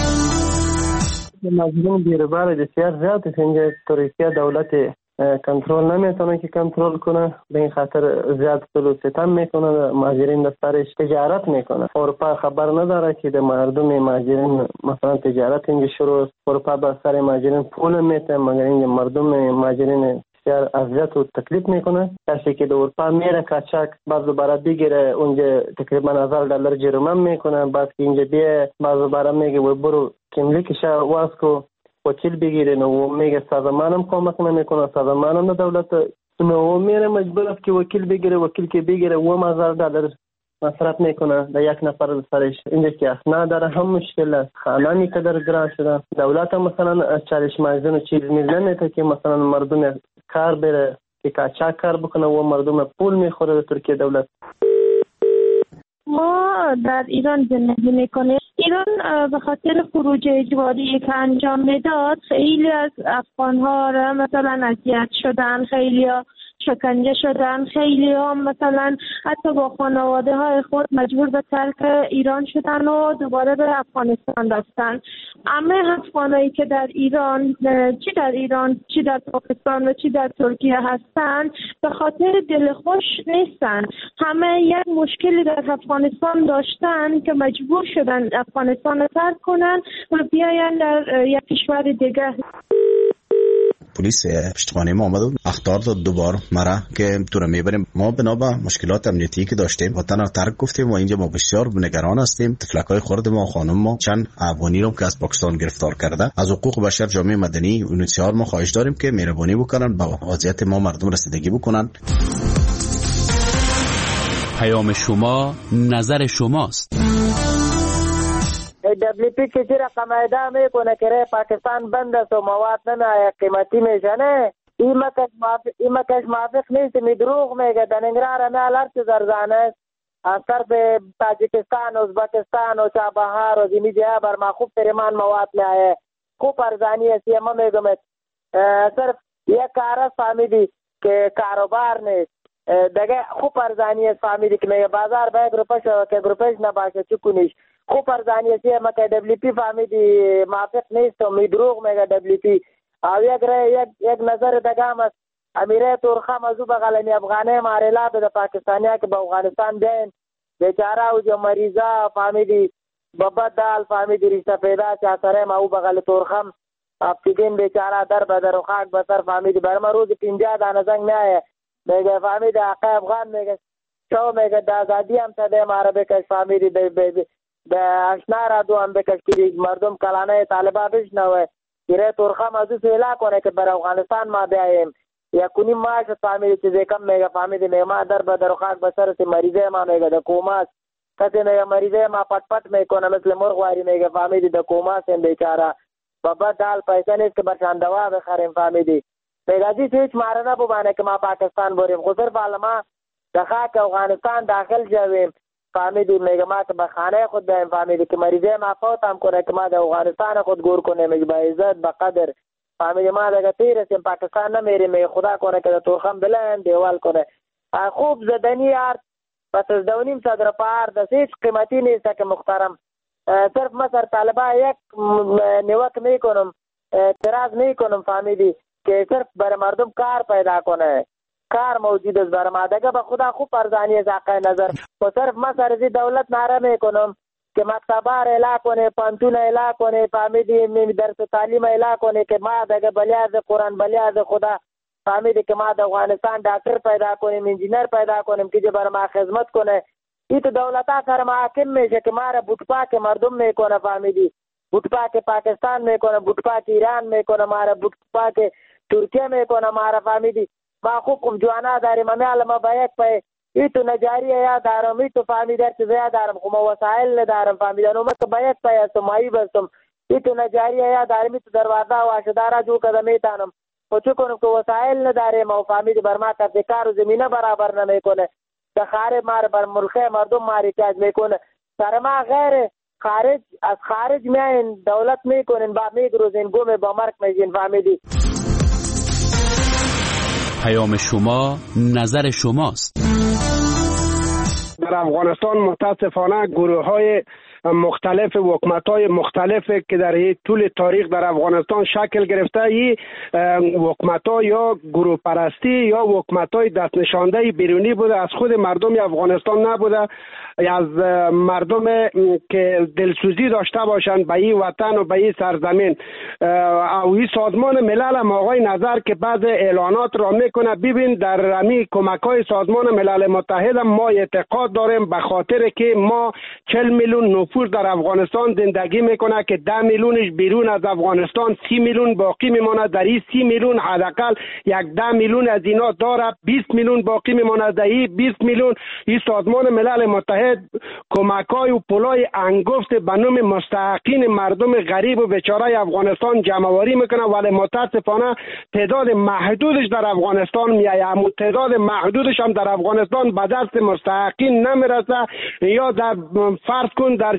مظلوم بیروبار بسیار زیاد است. اینجا تروریستی دولت کنترل نمیتونه که کنترل کنه. به این خاطر زیاد ظلم ستم میکنه. مهاجرین دفترش تجارت میکنه. اروپا خبر نداره که د مردم مهاجرین مثلا تجارت اینجا شروع است. اروپا به سر مهاجرین پول میته مگر اینجا مردم مهاجرین بسیار اذیت و تکلیف میکنه. کسی که در اروپا میره کاچاک باز دوباره بگیره اونجا تقریبا $1000 جریمه میکنه. بعد که اینجا بیه باز دوباره میگه و برو کملیکش واسکو وکیل بگیره. نو میگه سازمانم کمک نمیکنه، سازمانم دولت نو میره مجبور است که وکیل بگیره. وکیل که بگیره $1000 مصرف میکنه در یک نفر سرش. اینجا که اسناد داره هم مشکل است. خانه میقدر گران شده. دولت مثلا چالش مجزون چیز میزنه که مثلا مردم کار بره که کاچاک کار بکنه و مردم پول میخوره به ترکیه دولت. ما در ایران زندگی میکنیم. ایران به خاطر خروج اجباری که انجام میداد خیلی از افغان‌ها را مثلا اذیت شدن، خیلی شکنجه شدن، خیلی هم مثلا حتی با خانواده های خود مجبور به ترک ایران شدن و دوباره به افغانستان رفتن. همه افغانایی که در ایران چی در پاکستان و چی در ترکیه هستن به خاطر دلخوش نیستن، همه یک مشکلی در افغانستان داشتن که مجبور شدن افغانستان رو ترک کنن و بیاین در یک کشور دیگه. پلیس پشتوانه ما آمد و اخطار داد دوبار مرا که تو رو میبریم. ما بنا به مشکلات امنیتی که داشتیم وطن رو ترک گفتیم و اینجا ما بسیار نگران هستیم. تفلکای خورد ما خانم ما چند افغانی رو که از پاکستان گرفتار کرده، از حقوق بشر جامعه مدنی و UNHCR ما خواهش داریم که مهربانی بکنن با وضعیت ما مردم رسیدگی بکنن. پیام شما نظر شماست. WP که چی رقم ایده میکنه که پاکستان بند است و مواد نه قیمتی میشنه، این مکش موافق نیست، می دروغ میگه. در ننگرهار همه الارچ زرزانه است از طرف تاجیکستان، ازبکستان و چابهار و زمین جهه بر ما خوب تریمان مواد میایه، خوب ارزانی است. ما میگم صرف یک کار است فهمیدی که کاروبار نیست دیگه، خوب ارزانی است فهمیدی که میگه بازار به 1 روپیه شو که 1 روپیه نباشه چی کنیش. خوب ارزانی است ما که WP فهمیدی موافق نیست و می دروغ میگه WP. او یک نظر دیگه هم است، امیره تورخم از او بغلنی افغانه ماریلا به پاکستانیا که به افغانستان بیاین بیچاره او جو مریضا فهمیدی بابت دال فهمیدی رشته پیدا چاہتره ما او بغل تورخم افتیدین بیچاره در بدر و خاک بسر فهمیدی برما روز 50 دانه زنگ میایه میگه فهمیدی آقای افغان میگه شو میگه دا آزادی هم تده ماره بکش فهمیدی به اشنا را دو هم بکش که مردم کلانه طالبا بشنوه ایره تورخم از او سویلا کنه که بر افغانستان ما بیاییم یا کنیم ماش فهمیدی چیزی کم میگه فهمیدی میگه ما در بدر و خاک بسر سی مریضه ما میگه دا کوماس کسی میگه مریضه ما پت پت میکنه مثل مرغواری میگه فهمیدی دا کوماس هم بیچاره بابا دال پیسه نیست که برشان دوا بخریم فهمیدی میگه ازی تو هیچ ماره نبوبانه که ما پاکستان بریم خود صرف ما دا خاک افغانستان داخل جویم فهمیدی میگه ما که به خانه خود بیایم فهمیدی که مریضه ما فوت هم کنه که ما در افغانستان خود گور کنه میگه با عزت با قدر فهمیدی ما دیگه تیرسیم پاکستان نمیریم میگه خدا کنه که در تورخم بلند دیوال کنه خوب زدنی یار پس از 2.5 صدر پار دست هیچ قیمتی نیست که محترم صرف ما سر طالبا یک نیوک میکنم اعتراض میکنم فهمیدی که صرف برای مردم کار پیدا کنه کار موجود است برای ما دیگه به خدا خوب ارزانی است حق نظر و صرف ما سرزی دولت ناره میکنم که مکتبار اعلا کنه پانتون اعلا کنه فهمیدی درس تعلیم اعلا کنه که ما دیگه بلیاز قرآن بلیاز خدا فهمیدی که ما در افغانستان دکتر پیدا کنیم انجینر پیدا کنیم که برای ما خدمت کنه. این تو دولت ها سر محاکم میشه که ما را بوتپاک مردم میکنه فهمیدی بوتپاک پاکستان میکنه بوتپاک ایران میکنه ما را بوتپاک ترکیه میکنه ما را فهمیدی ما خوب جوانا داریم همه علما با یک پای ای تو نجاریه یا دارم ای تو فهمیدی هر چیزه یا دارم خب وسائل ندارم فهمیدی انو من که با یک پای هستم مایی بستم ای تو نجاریه یا دارم ای تو دروازه واشدارا جو کده میتانم و چو کنم که وسائل نداریم و فهمیدی بر ما کسی کار و زمینه برابر نمیکنه دخاره مار بر ملخه مردم ماری کاج میکنه سر ما غیر خارج از خارج میاین دولت میکنین با میگروزین گوم با مرک میجین فهمیدی. پیام شما نظر شماست. در افغانستان متاسفانه گروه های مختلف و حکومت‌های مختلف که در طول تاریخ در افغانستان شکل گرفته این حکومت‌ها یا گروه پرستی یا حکومت‌های دست نشانده بیرونی بوده از خود مردم افغانستان نبوده از مردم که دلسوزی داشته باشند به این وطن و به این سرزمین او این سازمان ملل هم آقای نظر که بعض اعلانات را میکنه ببین در امی کمک‌های سازمان ملل متحد ما اعتقاد داریم به خاطر که ما 40 میلیون نفوس در افغانستان زندگی میکنه که 10 میلیونش بیرون از افغانستان 30 میلیون باقی میماند در این 30 میلیون حداقل 10 میلیون از اینا داره 20 میلیون باقی میماند در این 20 میلیون این سازمان ملل متحد کمک‌های و پولای انگفت به نام مستحقین مردم غریب و بیچاره افغانستان جمع‌آوری میکنه ولی متاسفانه تعداد محدودش در افغانستان میایه اما تعداد محدودش هم در افغانستان به دست مستحقین نمیرسه یا در فرض کن در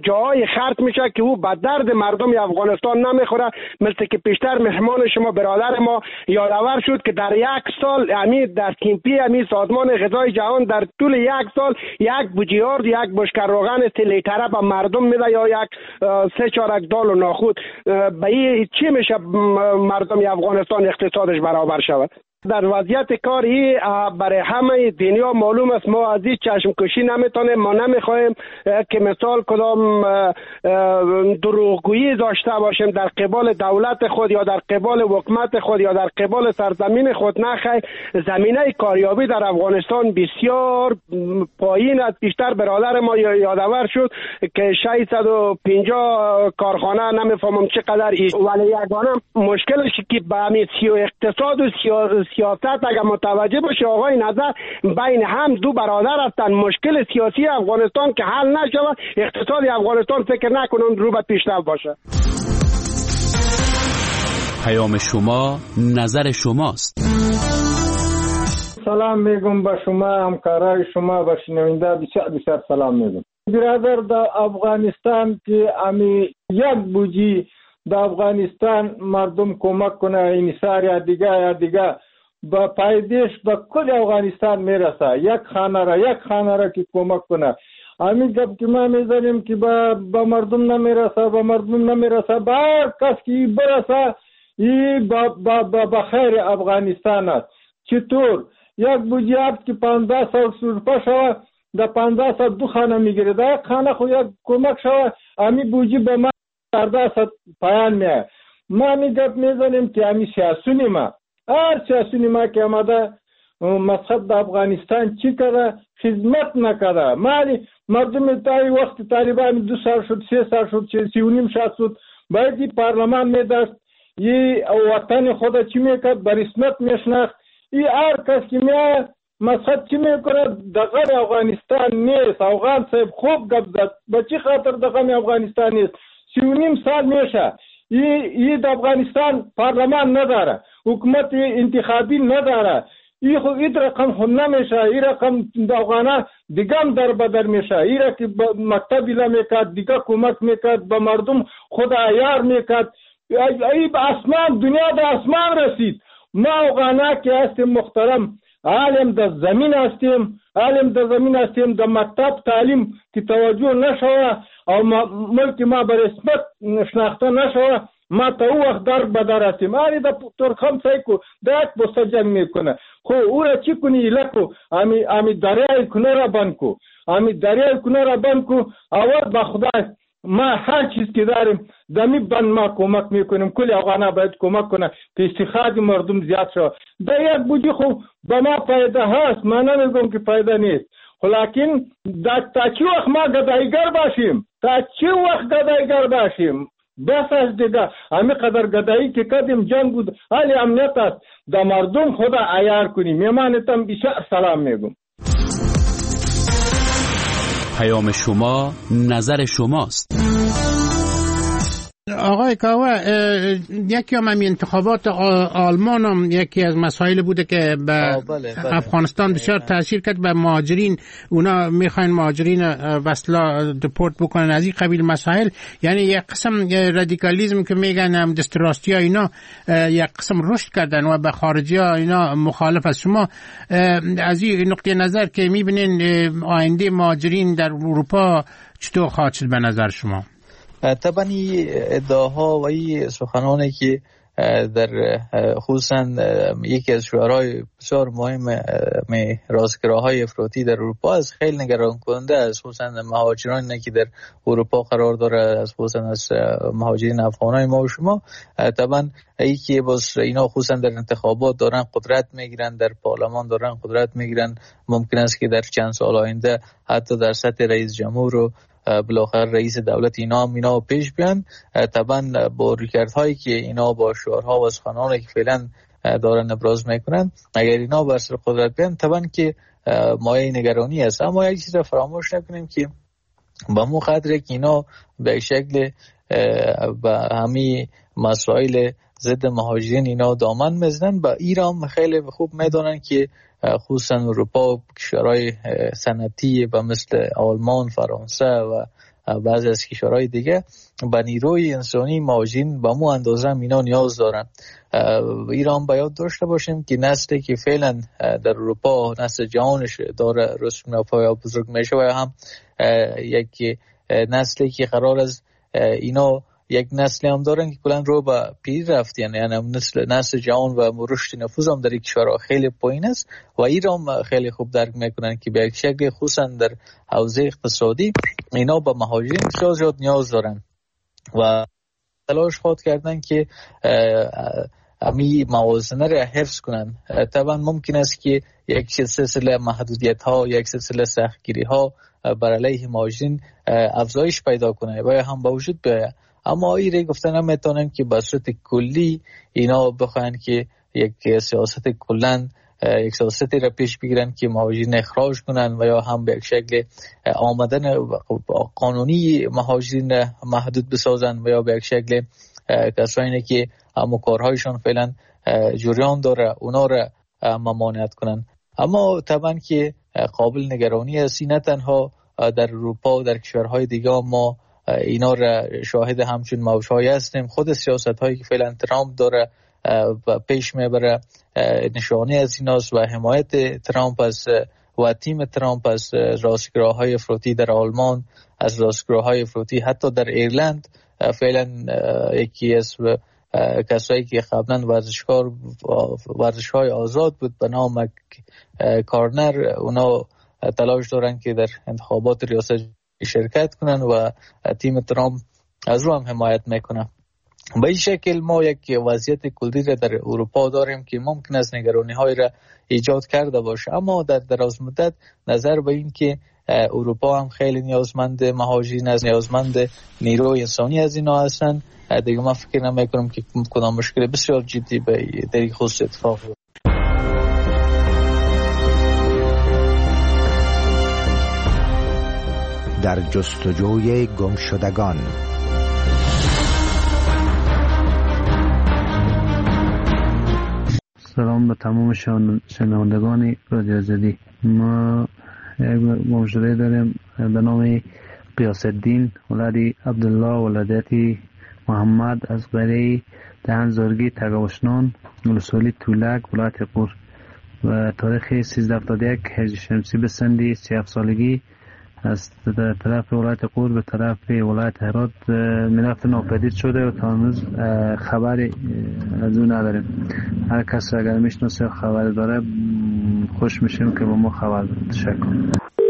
جاهای خرج میشه که او به درد مردم افغانستان نمیخوره. مثل که پیشتر مهمان شما برادر ما یادآور شد که در یک سال در کیمپی سازمان غذای جهان در طول یک سال یک بوجیارد یک بشکر روغن 3 لیتره به مردم میده یا یک 3-4 دال ناخود. به این چی میشه مردم افغانستان اقتصادش برابر شود؟ در وضعیت کاری برای همه دنیا معلوم است ما از این چشم کشی نمیتونیم. ما نمیخوایم که مثال کدام دروغگویی داشته باشیم در قبال دولت خود یا در قبال حکومت خود یا در قبال سرزمین خود. نخیر، زمینه کاریابی در افغانستان بسیار پایین است. بیشتر برادر ما یادآور شد که 650 کارخانه نمیفهمم چقدر است، ولی یگانه مشکلش که به همین اقتصاد و سیاست اگر متوجه باشه آقای نظر بین هم دو برادر هستند. مشکل سیاسی افغانستان که حل نشود اقتصاد افغانستان فکر نکنم رو به پیشرفت باشه. پیام شما نظر شماست. سلام میگم به شما، همکارای شما، به شنونده بسیار سلام میگم. برادر در افغانستان که امی یک بوجی در افغانستان مردم کمک کنه انصار یا دیگه با پایدش به کل افغانستان میرسه. یک خانه را که کمک کنه. همین گپ که ما میزنیم که با مردم نمیرسه با هر کس که برسه این با خیر افغانستان است. چطور؟ یک بوجی آب که 1500 روپیه شوه در 1500 دو خانه میگیره. در یک خانه خو یک کمک شوه همین بوجی به ما 1400 پایان میه. ما همین گپ میزنیم که همین سیاسونی ما هر سیاسونی ما که آمده مذهب در افغانستان چی کرده؟ خدمت نکرده. مالی مردم تایی وقت طالبان 2 سال شد 3 سال شد 3.5 سال شد باید این پارلمان میداشت این وطن خود چی میکرد بر رسمیت میشناخت. این هر کس که میاد مذهب چی میکنه دغه افغانستان نیست. افغان صاحب خوب گپ زد به چی خاطر دغه افغانستان نیست. 3.5 سال میشه این در افغانستان پارلمان نداره، حکومت انتخابی نداره. این رقم خود نمیشه. این رقم در افغانستان دیگه هم در بدر میشه. این را که مکتب ایلا میکرد دیگه کمک میکرد به مردم خود عیار میکرد. این به اسمان دنیا در اسمان رسید. ما افغانا که هستیم محترم عالم در زمین هستیم در مکتب تعلیم که توجه نشوه او ملک ما به رسمیت شناخته نشوه ما تا او وقت در بدر هستیم. آری در ترخم سایکو در یک بسته جنگ میکنه. خو او را چی کنی لکو امی دریای کنه را بند کو اول با خدای ما هر چیز که داریم دمی بند ما کمک میکنیم. کل افغانا باید کمک کنه که استخراج مردم زیاد شد. در یک بودی خو به ما فایده هست، ما نمیگم که فایده نیست. لیکن تا چی وقت ما گدایگر باشیم بس از دیگه همین قدر گدایی که کردیم جنگ بود حالی امنیت است در مردم خدا عیار کنیم. میمانتم بسیار سلام میگم. پیام شما نظر شماست. آقای کاوه یکی هم انتخابات آلمان هم یکی از مسائل بوده که به افغانستان بسیار تاثیر کرد. به مهاجرین اونا میخواین مهاجرین وصلا دپورت بکنن از این قبیل مسائل. یعنی یک قسم رادیکالیسم که میگن هم دستراستی ها اینا یک قسم رشد کردن و به خارجی ها اینا مخالف است. شما از این نقطه نظر که میبینین آینده مهاجرین در اروپا چطور خواهد شد به نظر شما؟ طبعا این ادعاها و این سخنانی که در خصوصا یکی از شعارهای بسیار مهم راستگراهای افراطی در اروپا است خیلی نگران کننده است. خصوصا مهاجرانی که در اروپا قرار داره خصوصا از مهاجرین افغانای ما و شما. طبعا ای که باز اینا خصوصا در انتخابات دارن قدرت میگیرن، در پارلمان دارن قدرت میگیرن، ممکن است که در چند سال آینده حتی در سطح رئیس جمهور و بالاخره رئیس دولت اینا پیش بیان. طبعا با رویکردهایی که اینا با شعارها و سخنانی که فعلا دارن ابراز میکنن اگر اینا بر سر قدرت بیان طبعا که مایه نگرانی است. اما یک چیز را فراموش نکنیم که با مو قدر که اینا به شکل با همین مسائل ضد مهاجرین اینا دامن میزنن با ایران خیلی خوب میدونن که خصوصا اروپا کشورهای صنعتی و مثل آلمان، فرانسه و بعضی از کشورهای دیگه به نیروی انسانی مهاجرین به مو اندازه اینا نیاز دارن. ایران باید داشته باشیم که نسلی که فعلا در اروپا نسل جوانش داره رسم پایا بزرگ میشه و هم یک نسلی که قرار از اینا یک نسلی هم دارن که کلان رو به پیر رفت، یعنی نسل جوان و رشد نفوذ هم در کشورها خیلی پایین است و ایران خیلی خوب درک میکنن که به یک شکل خصوصا در حوزه اقتصادی اینا به مهاجرین بسیار زیاد نیاز دارن و تلاش خود کردن که امی موازنه را حفظ کنن. طبعا ممکن است که یک سلسله محدودیت ها، یک سلسله سختگیری ها بر علیه مهاجرین افزایش پیدا کنه و هم با وجود بیاید، اما ایره گفتن هم میتونن که به صورت کلی اینا بخواین که یک سیاست کلن یک سیاستی را پیش بگیرن که مهاجرین اخراج کنن و یا هم به یک شکل آمدن قانونی مهاجرین محدود بسازن و یا به یک شکل کسایی که کارهایشان فعلا جریان داره اونا را ممانعت کنن. اما طبعا که قابل نگرانی است، نه تنها در اروپا و در کشورهای دیگه ما اینا را شاهد همچون موجهای هستیم. خود سیاست هایی که فعلا ترامپ داره پیش میبره نشانه از ایناست و حمایت ترامپ است و تیم ترامپ از راستگراهای افراطی در آلمان، از راستگراهای افراطی حتی در ایرلند. فعلا یکی از کسایی که قبلا ورزش‌های آزاد بود به نام کارنر، اونا تلاش دارن که در انتخابات ریاست شرکت کنن و تیم ترامپ از رو هم حمایت میکنه. به این شکل ما یک وضعیت کلی را در اروپا داریم که ممکن است نگرانی های را ایجاد کرده باشه، اما در دراز مدت نظر به این که اروپا هم خیلی نیازمند مهاجرین است، نیازمند نیروی انسانی از اینا هستن، دیگه من فکر نمیکنم که کدام مشکل بسیار جدی به در خصوص اتفاق بیفته. در جستجوی گمشدگان. سلام به تمام شنوندگان رادیو آزادی. ما یک گمشده داریم به نام قیاس الدین ولدی عبدالله ولادتی محمد از قریه دهن زارگی تگاوشنان ولسوالی تولک ولایت قور و تاریخ 1371 هجری شمسی به سندی 37 سالگی از طرف ولایت قور به طرف ولایت هرات ملف ناپدید شده و تا امروز خبری از اون نداریم. هر کس اگر میشناسه خبر داره خوش میشیم که با ما خبر بده. تشکر.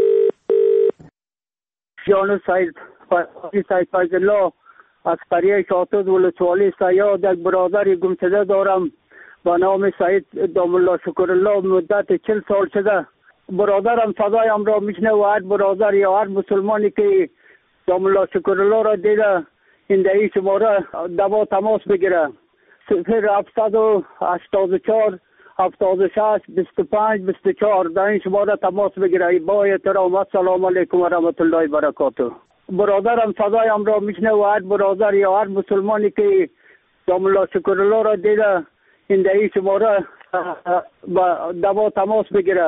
جان سید فیض الله از قریه شاطد ولسوالی سیاد یک برادر گمشده دارم با نام سید دام الله شکر الله. مدت 40 سال شده برادرم صدایم را میشنه و هر برادر یا هر مسلمانی که دام الله شکر الله را دیده این دهی شماره دوا تماس بگیره 0784 76 25 24 در این شماره تماس بگیره. با احترام السلام علیکم و رحمت الله و برکاته. برادرم صدایم را میشنه و هر برادر یا هر مسلمانی که دام الله شکر الله را دیده این دهی شماره دوا تماس بگیره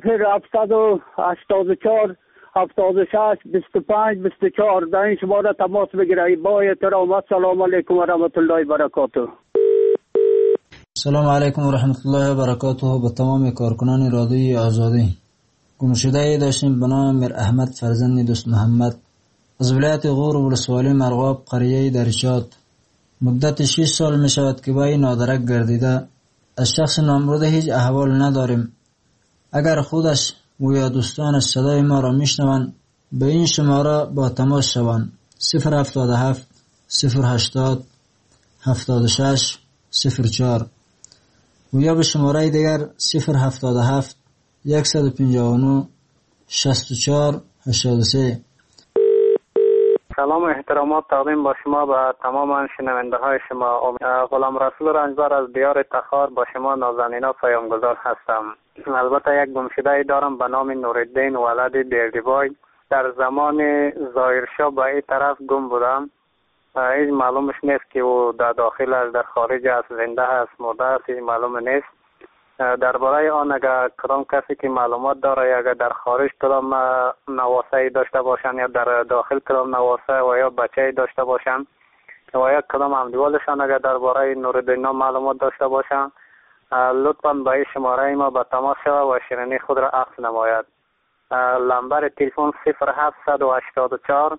0784 76 25 24 در این شماره تماس بگیره. با احترام السلام علیکم و رحمت الله و برکاته. سلام علیکم و رحمت الله و برکاته. به تمام کارکنان رادیوی آزادی. گمشده داشتیم به نام میر احمد فرزند دوست محمد از ولایت غور ولسوالی مرغاب قریه درشاد. مدت 6 سال می شود که با این نادرک گردیده. از شخص نامبرده هیچ احوال نداریم. اگر خودش و یا دوستانش صدای ما را میشنوند به این شماره با تماس شوند 077 080 76 04 و یا به شماره دیگر 077 159 64 83. سلام و احترامات تقدیم با شما به تمام شنونده های شما. غلام رسول رنجبر از دیار تخار با شما نازنینا پیامگذار هستم. البته یک گمشده دارم به نام نورالدین ولد بیردیبای. در زمان ظاهرشاه به این طرف گم بودم. هیچ معلومش نیست که او در داخل است در خارج است، زنده است، مرده است، هیچ معلوم نیست. درباره آن اگر کدام کسی که معلومات داره یا اگر در خارج کدام نواسه داشته باشن یا در داخل کدام نواسه و یا بچه داشته باشن و یا کدام همدیوالشان اگر درباره نوردین معلومات داشته باشن لطفاً به این شماره ما به تماس شود و شیرینی خود را عکس نماید. نمبر تلفن 0784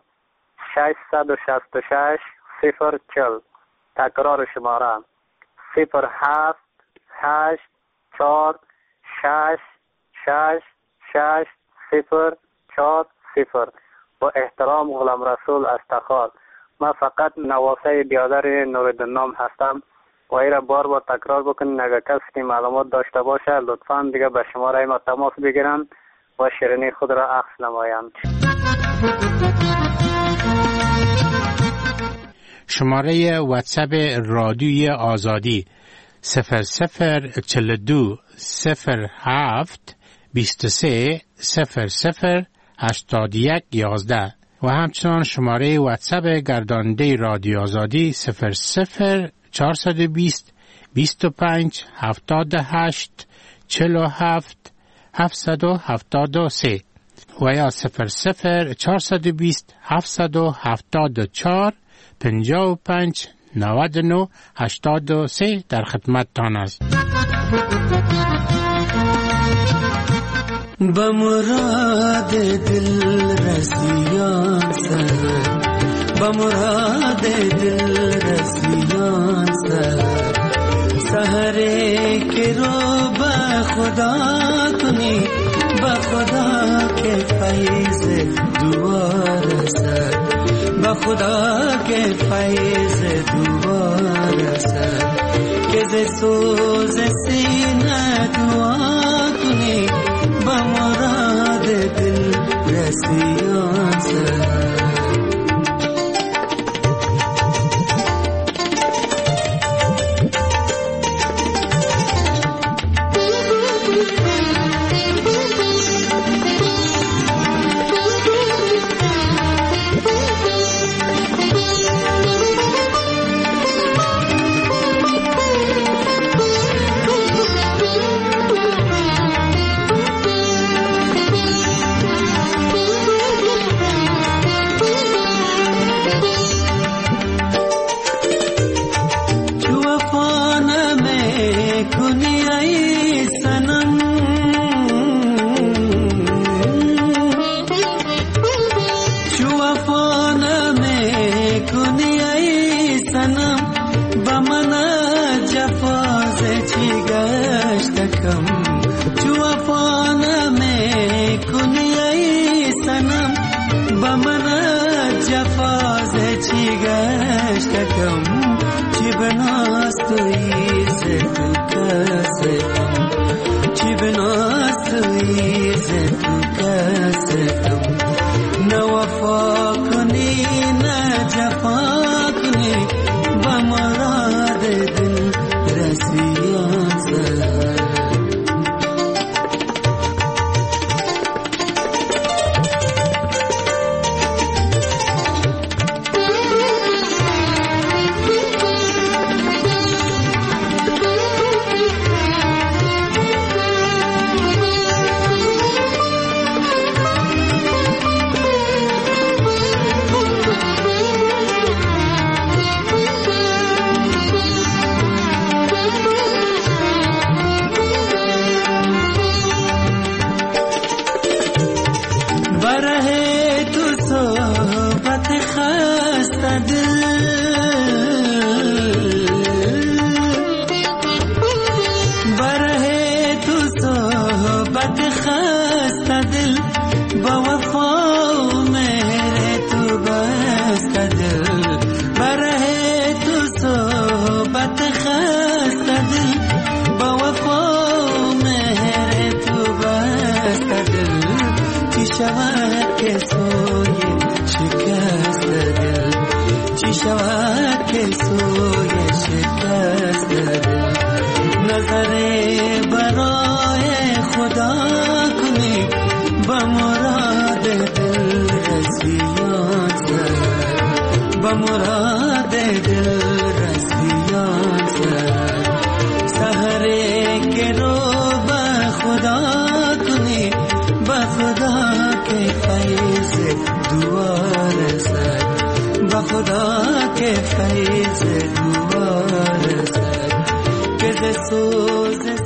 666 040. تکرار شماره 0784666040. با احترام غلام رسول از تخار. من فقط نواسه بیادر نوردین نام هستم و ایره بار بار تکرار بکنین. اگر کسی که معلومات داشته باشه لطفاً دیگه به شماره ما تماس بگیرن و شیرینی خود را عکس نمایند. شماره واتساپ رادیوی آزادی 0042 07 23 00 81 11 و همچنان شماره واتساپ گرداننده رادیو آزادی 00 420 25 78 47 773 و یا 00 420 774 55 99 83 در خدمتتان است. بمراد دل رسیان سر بمراد دل رسیان سر سحره که رو به خدا کنی به خدا که فیض دوار سر به خدا که فیض دوار سر که ز سوز سینه دعا کنی به مراد دل رسیان سر. سحره के रो خدا که فیض دوار سر که ز سوز